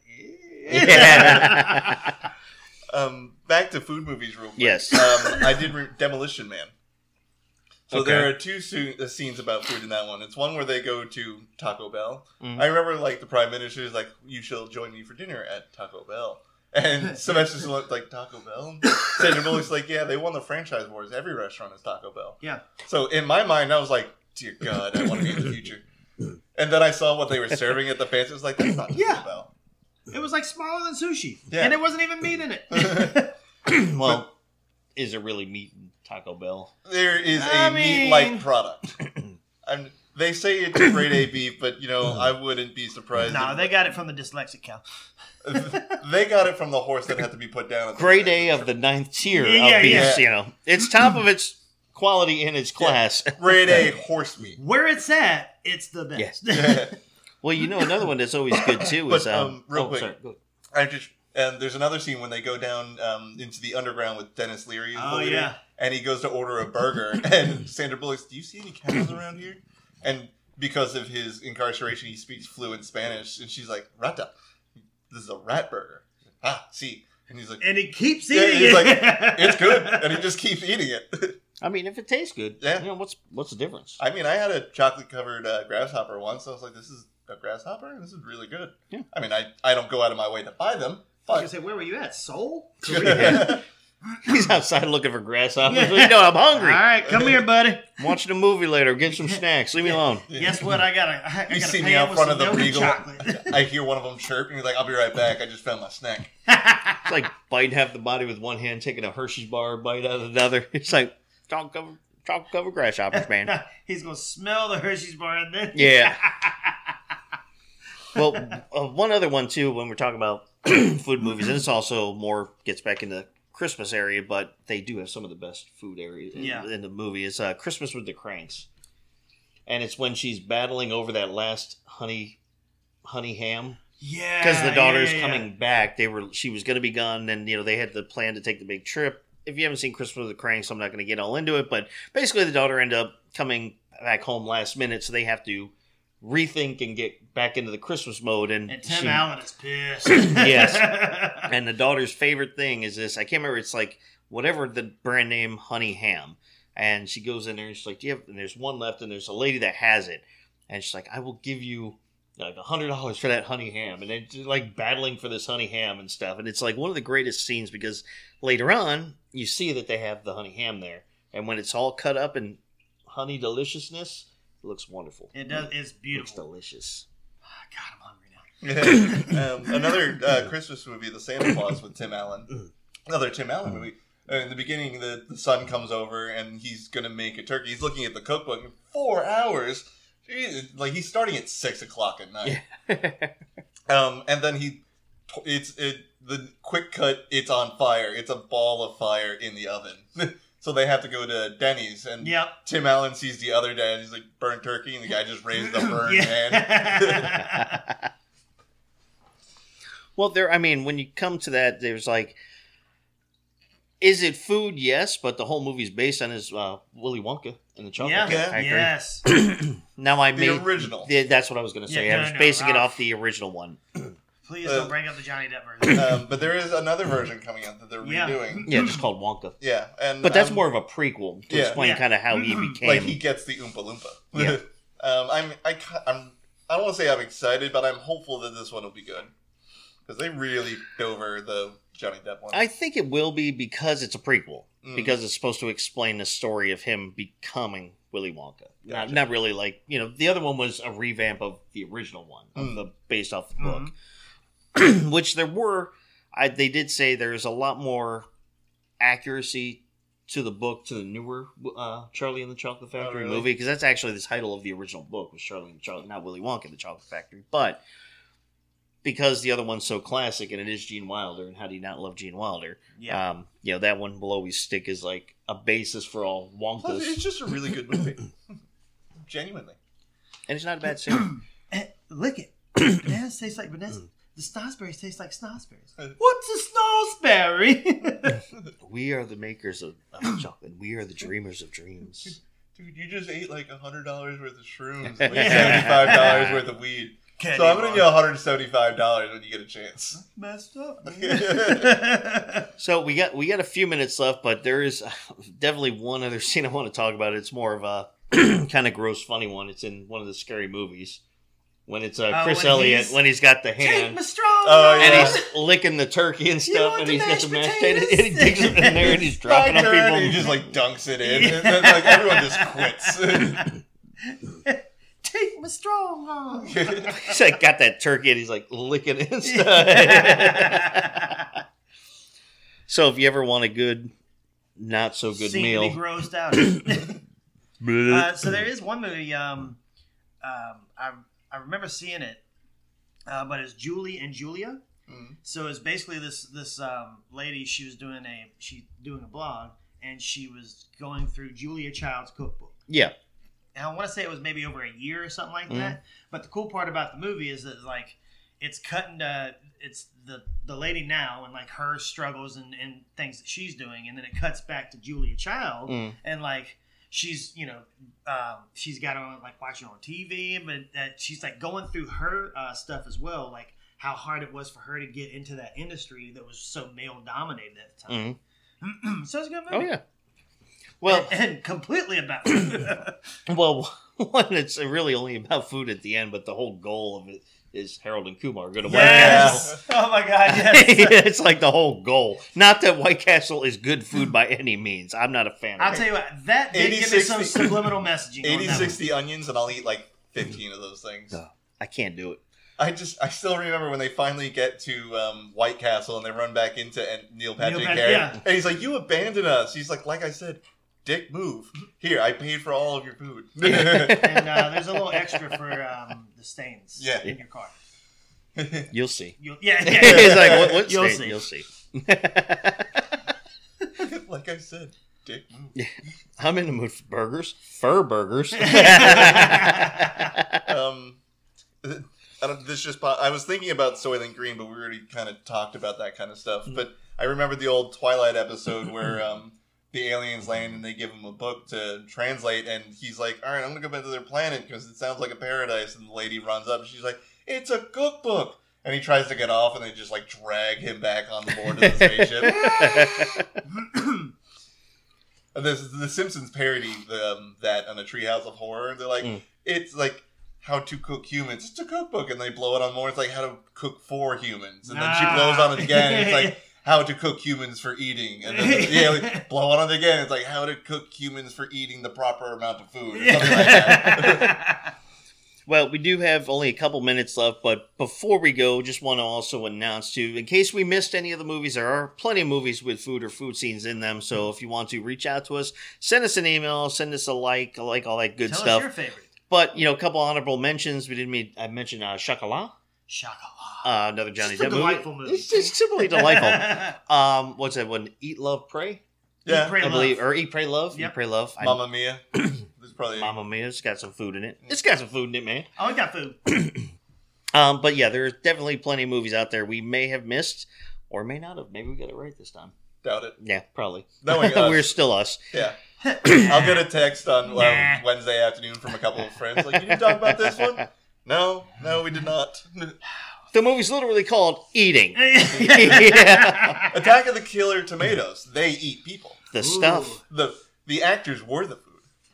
Yeah. Um, back to food movies real quick. Yes. Um, I did re- Demolition Man. So Okay. there are two su- uh, scenes about food in that one. It's one where they go to Taco Bell. Mhm. I remember, like, the Prime Minister is like, "You shall join me for dinner at Taco Bell." And Sylvester Stallone like, "Taco Bell?" Sandra Bullock's like, "Yeah, they won the franchise wars. Every restaurant is Taco Bell." Yeah. So in my mind, I was like, "Dear God, I want to be in the future." And then I saw what they were serving at the fancy. I was like, "That's not Taco Yeah. Bell." It was like smaller than sushi. Yeah. And there wasn't even meat in it. Well, is there really meat in Taco Bell? There is a I mean- meat-like product. I'm, they say it's grade A beef, but, you know, I wouldn't be surprised. No, if- they got it from the dyslexic cow. they got it from the horse that had to be put down. At the Grade A of the ninth tier Yeah, of beef. yeah. You know, it's top of its quality in its class. Grade A horse meat. Where it's at, it's the best. Yeah. Well, you know, another one that's always good too is But, um, um, real oh, quick. sorry, go- I just and there's another scene when they go down um, into the underground with Dennis Leary. as the Oh, leader, yeah. And he goes to order a burger, and Sandra Bullock's, "Do you see any cows around here?" And because of his incarceration, he speaks fluent Spanish, and she's like, "Rata, this is a rat burger." Ah, see, and he's like, And he keeps Yeah, eating he's it. like, "It's good," and he just keeps eating it. I mean, if it tastes good, Yeah. you know, what's what's the difference? I mean, I had a chocolate covered uh, grasshopper once. I was like, "This is a grasshopper. This is really good." Yeah. I mean, I, I don't go out of my way to buy them, I was gonna but say, where were you at? Seoul? He's outside looking for grasshoppers. Well, you know, I'm hungry. All right, come here, buddy. I'm watching a movie later. Get some snacks. Leave me alone. Guess what? I gotta. I, I You gotta see pay me him out with front some of the milk and Regal. chocolate. I hear one of them chirp, and he's like, "I'll be right back. I just found my snack." It's like biting half the body with one hand, taking a Hershey's bar bite out of another. It's like chocolate covered, chocolate covered grasshoppers, man. He's gonna smell the Hershey's bar and then. Yeah. Well, uh, one other one too. When we're talking about food movies, and this also more gets back into Christmas area, but they do have some of the best food areas in, Yeah. in the movie. It's uh, Christmas with the Cranks, and it's when she's battling over that last honey, honey ham. Yeah. Because the daughter's yeah, yeah, yeah. coming back, they were she was going to be gone, and you know they had the plan to take the big trip. If you haven't seen Christmas with the Cranks, I'm not going to get all into it, but basically the daughter ended up coming back home last minute, so they have to rethink and get back into the Christmas mode. And, And Tim she- Allen is pissed. Yes. and the daughter's favorite thing is this. I can't remember. It's like whatever the brand name honey ham, and she goes in there and she's like, "Do you have?" And there's one left, and there's a lady that has it, and she's like, "I will give you." Like a hundred dollars for that honey ham, and they're just like battling for this honey ham and stuff, and it's like one of the greatest scenes because later on you see that they have the honey ham there, and when it's all cut up in honey deliciousness, it looks wonderful. It does. It's It looks beautiful. delicious. God, I'm hungry now. um, another uh, Christmas movie, The Santa Claus with Tim Allen. Another Tim Allen movie. Uh, in the beginning, the, the son comes over and he's going to make a turkey. He's looking at the cookbook. Four hours. Jeez, like he's starting at six o'clock at night. Um, and then he, it's it the quick cut. It's on fire. It's a ball of fire in the oven. So they have to go to Denny's, and Yep. Tim Allen sees the other dad. He's like, "Burnt turkey," and the guy just raised a burned hand. Yeah. Well, there. I mean, when you come to that, there's like, is it food? Yes, but the whole movie's based on his uh, Willy Wonka and the Chocolate Yeah. Factory. Yes. Now I The made original. the- that's what I was going to say. Yeah, I no, was no, basing it Ralph. off the original one. Please Uh, don't bring up the Johnny Depp version. um, but there is another version coming out that they're Yeah. redoing. Yeah, just called Wonka. Yeah, and But that's um, more of a prequel to yeah. explain Yeah. kind of how he became. like he gets the Oompa Loompa. Yeah. Um, I'm I ca- I'm I don't want to say I'm excited, but I'm hopeful that this one will be good because they really over the Johnny Depp one. I think it will be because it's a prequel. Mm. Because it's supposed to explain the story of him becoming Willy Wonka. Not, Gotcha. not really like, you know, the other one was a revamp of the original one, of Mm. the based off the book. Which there were, I, they did say there's a lot more accuracy to the book, to the newer uh, Charlie and the Chocolate Factory Oh, really? movie. Because that's actually the title of the original book, was Charlie and the Chocolate, not Willy Wonka and the Chocolate Factory. But because the other one's so classic and it is Gene Wilder, and how do you not love Gene Wilder? Yeah. Um, you know, that one will always stick as like a basis for all Plus, Wonkas. it's just a really good movie. Genuinely. And it's not a bad series. Eh, lick it. Bananas taste like bananas. The snozzberries taste like snozzberries. What's a snozzberry? We are the makers of, of chocolate. We are the dreamers of dreams. Dude, you just ate like one hundred dollars worth of shrooms and like seventy-five dollars worth of weed. Candy So I'm going to bar. give you one hundred seventy-five dollars when you get a chance. Messed up. So we got we got a few minutes left, but there is definitely one other scene I want to talk about. It's more of a kind of gross, funny one. It's in one of the scary movies when it's uh, Oh, Chris when Elliott he's- when he's got the Take hand. my strong Oh, And yeah. he's licking the turkey and stuff, want and the he's got the mashed mashed potatoes, potatoes? and he digs it in there, and he's dropping on My people. turn, and he just like dunks it in. And then like everyone just quits. Take my strong arm. He's like got that turkey, and he's like licking it and stuff. So if you ever want a good, not so good Seem meal, to be grossed out. uh, so there is one movie. Um, um, I I remember seeing it, uh, but it's Julie and Julia. Mhm. So it's basically this this um, lady. She was doing a she doing a blog, and she was going through Julia Child's cookbook. yeah, And I want to say it was maybe over a year or something like Mhm. that. But the cool part about the movie is that like it's cutting to it's the the lady now and like her struggles and, and things that she's doing, and then it cuts back to Julia Child Mm. and like she's you know um, she's got on like watching on T V, but that she's like going through her uh, stuff as well, like how hard it was for her to get into that industry that was so male dominated at the time. Mhm. So it's a good movie. Oh yeah. Well, and, and completely about well, one, it's really only about food at the end, but the whole goal of it is Harold and Kumar go to White yes. Oh my God! Castle. Yes. It's like the whole goal. Not that White Castle is good food by any means. I'm not a fan I'll of tell it. you what, that did eighty, give me some sixty subliminal messaging. eighty, on that sixty onions, and I'll eat like fifteen of those things. No. I can't do it. I just, I still remember when they finally get to um, White Castle and they run back into and Neil Patrick Pat- Harris, yeah. and he's like, "You abandoned us." He's like, "Like I said, dick move. Here, I paid for all of your food." one. And uh, there's a little extra for um, the stains Yeah. in your car. You'll see. You'll, yeah, yeah. It's like, what, what You'll state? see. You'll see. Like I said, dick move. I'm in the mood for burgers. Fur burgers. Um, I don't, this just po- I was thinking about Soylent Green, but we already kind of talked about that kind of stuff. But I remember the old Twilight episode where um, the aliens land and they give him a book to translate, and he's like, "All right, I'm gonna go back to their planet because it sounds like a paradise." And the lady runs up, and she's like, "It's a cookbook." And he tries to get off, and they just like drag him back on the board of the spaceship. And this the Simpsons parody the, um, that on a Treehouse of Horror. They're like, Mm. it's like how to cook humans. It's a cookbook, and they blow it on more. It's like how to cook for humans, and then she Ah. blows on it again. And it's like how to cook humans for eating, and then yeah, like, blow on it again. It's like how to cook humans for eating the proper amount of food, or something like that. Well, we do have only a couple minutes left, but before we go, just want to also announce too, in case we missed any of the movies, there are plenty of movies with food or food scenes in them. So if you want to reach out to us, send us an email, send us a like, a like all that good Tell stuff. us your favorite. But you know, a couple honorable mentions. We didn't mean I mentioned uh, Chocolat, Chocolat. uh, another Johnny Just a Depp delightful movie. movie. It's just simply delightful. Um, what's that one? Eat, Love, Pray. Yeah, Eat, Pray, I Love. believe, or Eat, Pray, Love. Yep. Eat, Pray, Love. I- Mamma Mia. There's probably Mamma Mia. It's got some food in it. It's got some food in it, man. Oh, we got food. Um, but yeah, there's definitely plenty of movies out there we may have missed or may not have. Maybe we got it right this time. doubt it. Yeah, probably. Knowing us. We're still us. Yeah. I'll get a text on um, Nah. Wednesday afternoon from a couple of friends. Like, did you talk about this one? No, no, we did not. The movie's literally called Eating. yeah. Attack of the Killer Tomatoes. They eat people. The stuff. The the actors were the food. Yep.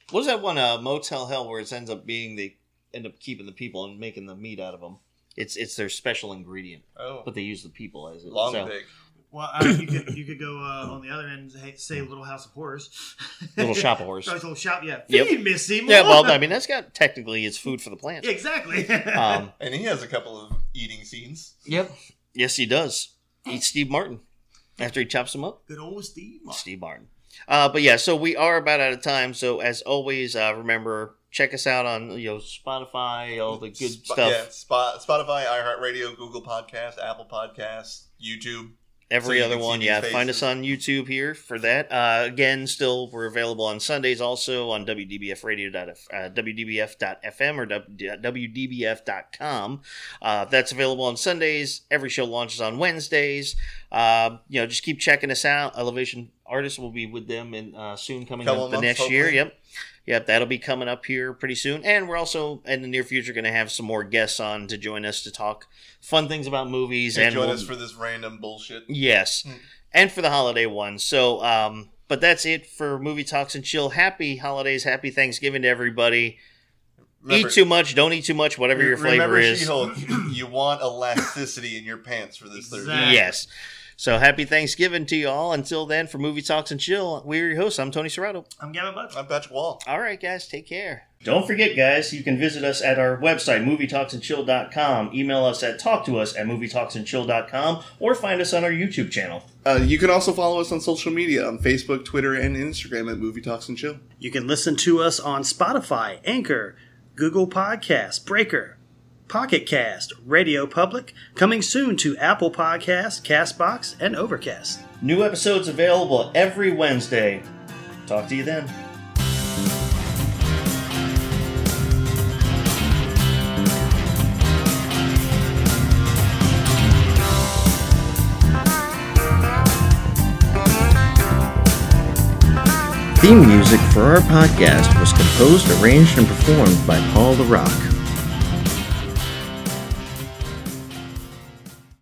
What was that one, uh, Motel Hell, where it ends up being they end up keeping the people and making the meat out of them? It's it's their special ingredient, Oh, but they use the people as it. long so, pig. Well, uh, you could you could go uh, on the other end, say, say Little House of Horrors, Little Shop of Horrors. Right, little shop, yeah. Yep. Feed Miss Seymour. Yeah, well, I mean that's got technically it's food for the plants. exactly. Um, And he has a couple of eating scenes. yep. Yes, he does. Eat Steve Martin after he chops him up. Good old Steve. Martin. Steve Martin. Uh, but yeah, so we are about out of time. So as always, uh, remember check us out on you know Spotify, all the good Sp- stuff. Yeah, Spot, Spotify, iHeartRadio, Google Podcasts, Apple Podcasts, YouTube. Every So you other can see one, these yeah. Find us faces. on YouTube here for that. Uh, again, still we're available on Sundays also on W D B F radio dot F, uh, W D B F dot F M or W D B F dot com. Uh, that's available on Sundays. Every show launches on Wednesdays. Uh, you know, just keep checking us out. Elevation Artists will be with them in uh, soon coming Couple up the months, next year. hopefully. Yep. Yep, that'll be coming up here pretty soon. And we're also, in the near future, going to have some more guests on to join us to talk fun things about movies. And and join we'll- us for this random bullshit. Yes. Mm. And for the holiday one. So, um, but that's it for Movie Talks and Chill. Happy holidays, happy Thanksgiving to everybody. Remember, eat too much, don't eat too much, whatever your flavor remember is. She-Hulk, you want elasticity in your pants for this Thursday. Exactly. Yes. So happy Thanksgiving to you all. Until then, for Movie Talks and Chill, we're your hosts. I'm Tony Serrato. I'm Gavin Butts. I'm Patrick Wall. All right, guys, take care. Don't forget, guys, you can visit us at our website, movie talks and chill dot com. Email us at talk to us at movie talks and chill dot com or find us on our YouTube channel. Uh, you can also follow us on social media on Facebook, Twitter, and Instagram at Movie Talks and Chill. You can listen to us on Spotify, Anchor, Google Podcasts, Breaker, Pocket Cast, Radio Public, coming soon to Apple Podcasts, CastBox, and Overcast. New episodes available every Wednesday. Talk to you then. Theme music for our podcast was composed, arranged, and performed by Paul the Rock.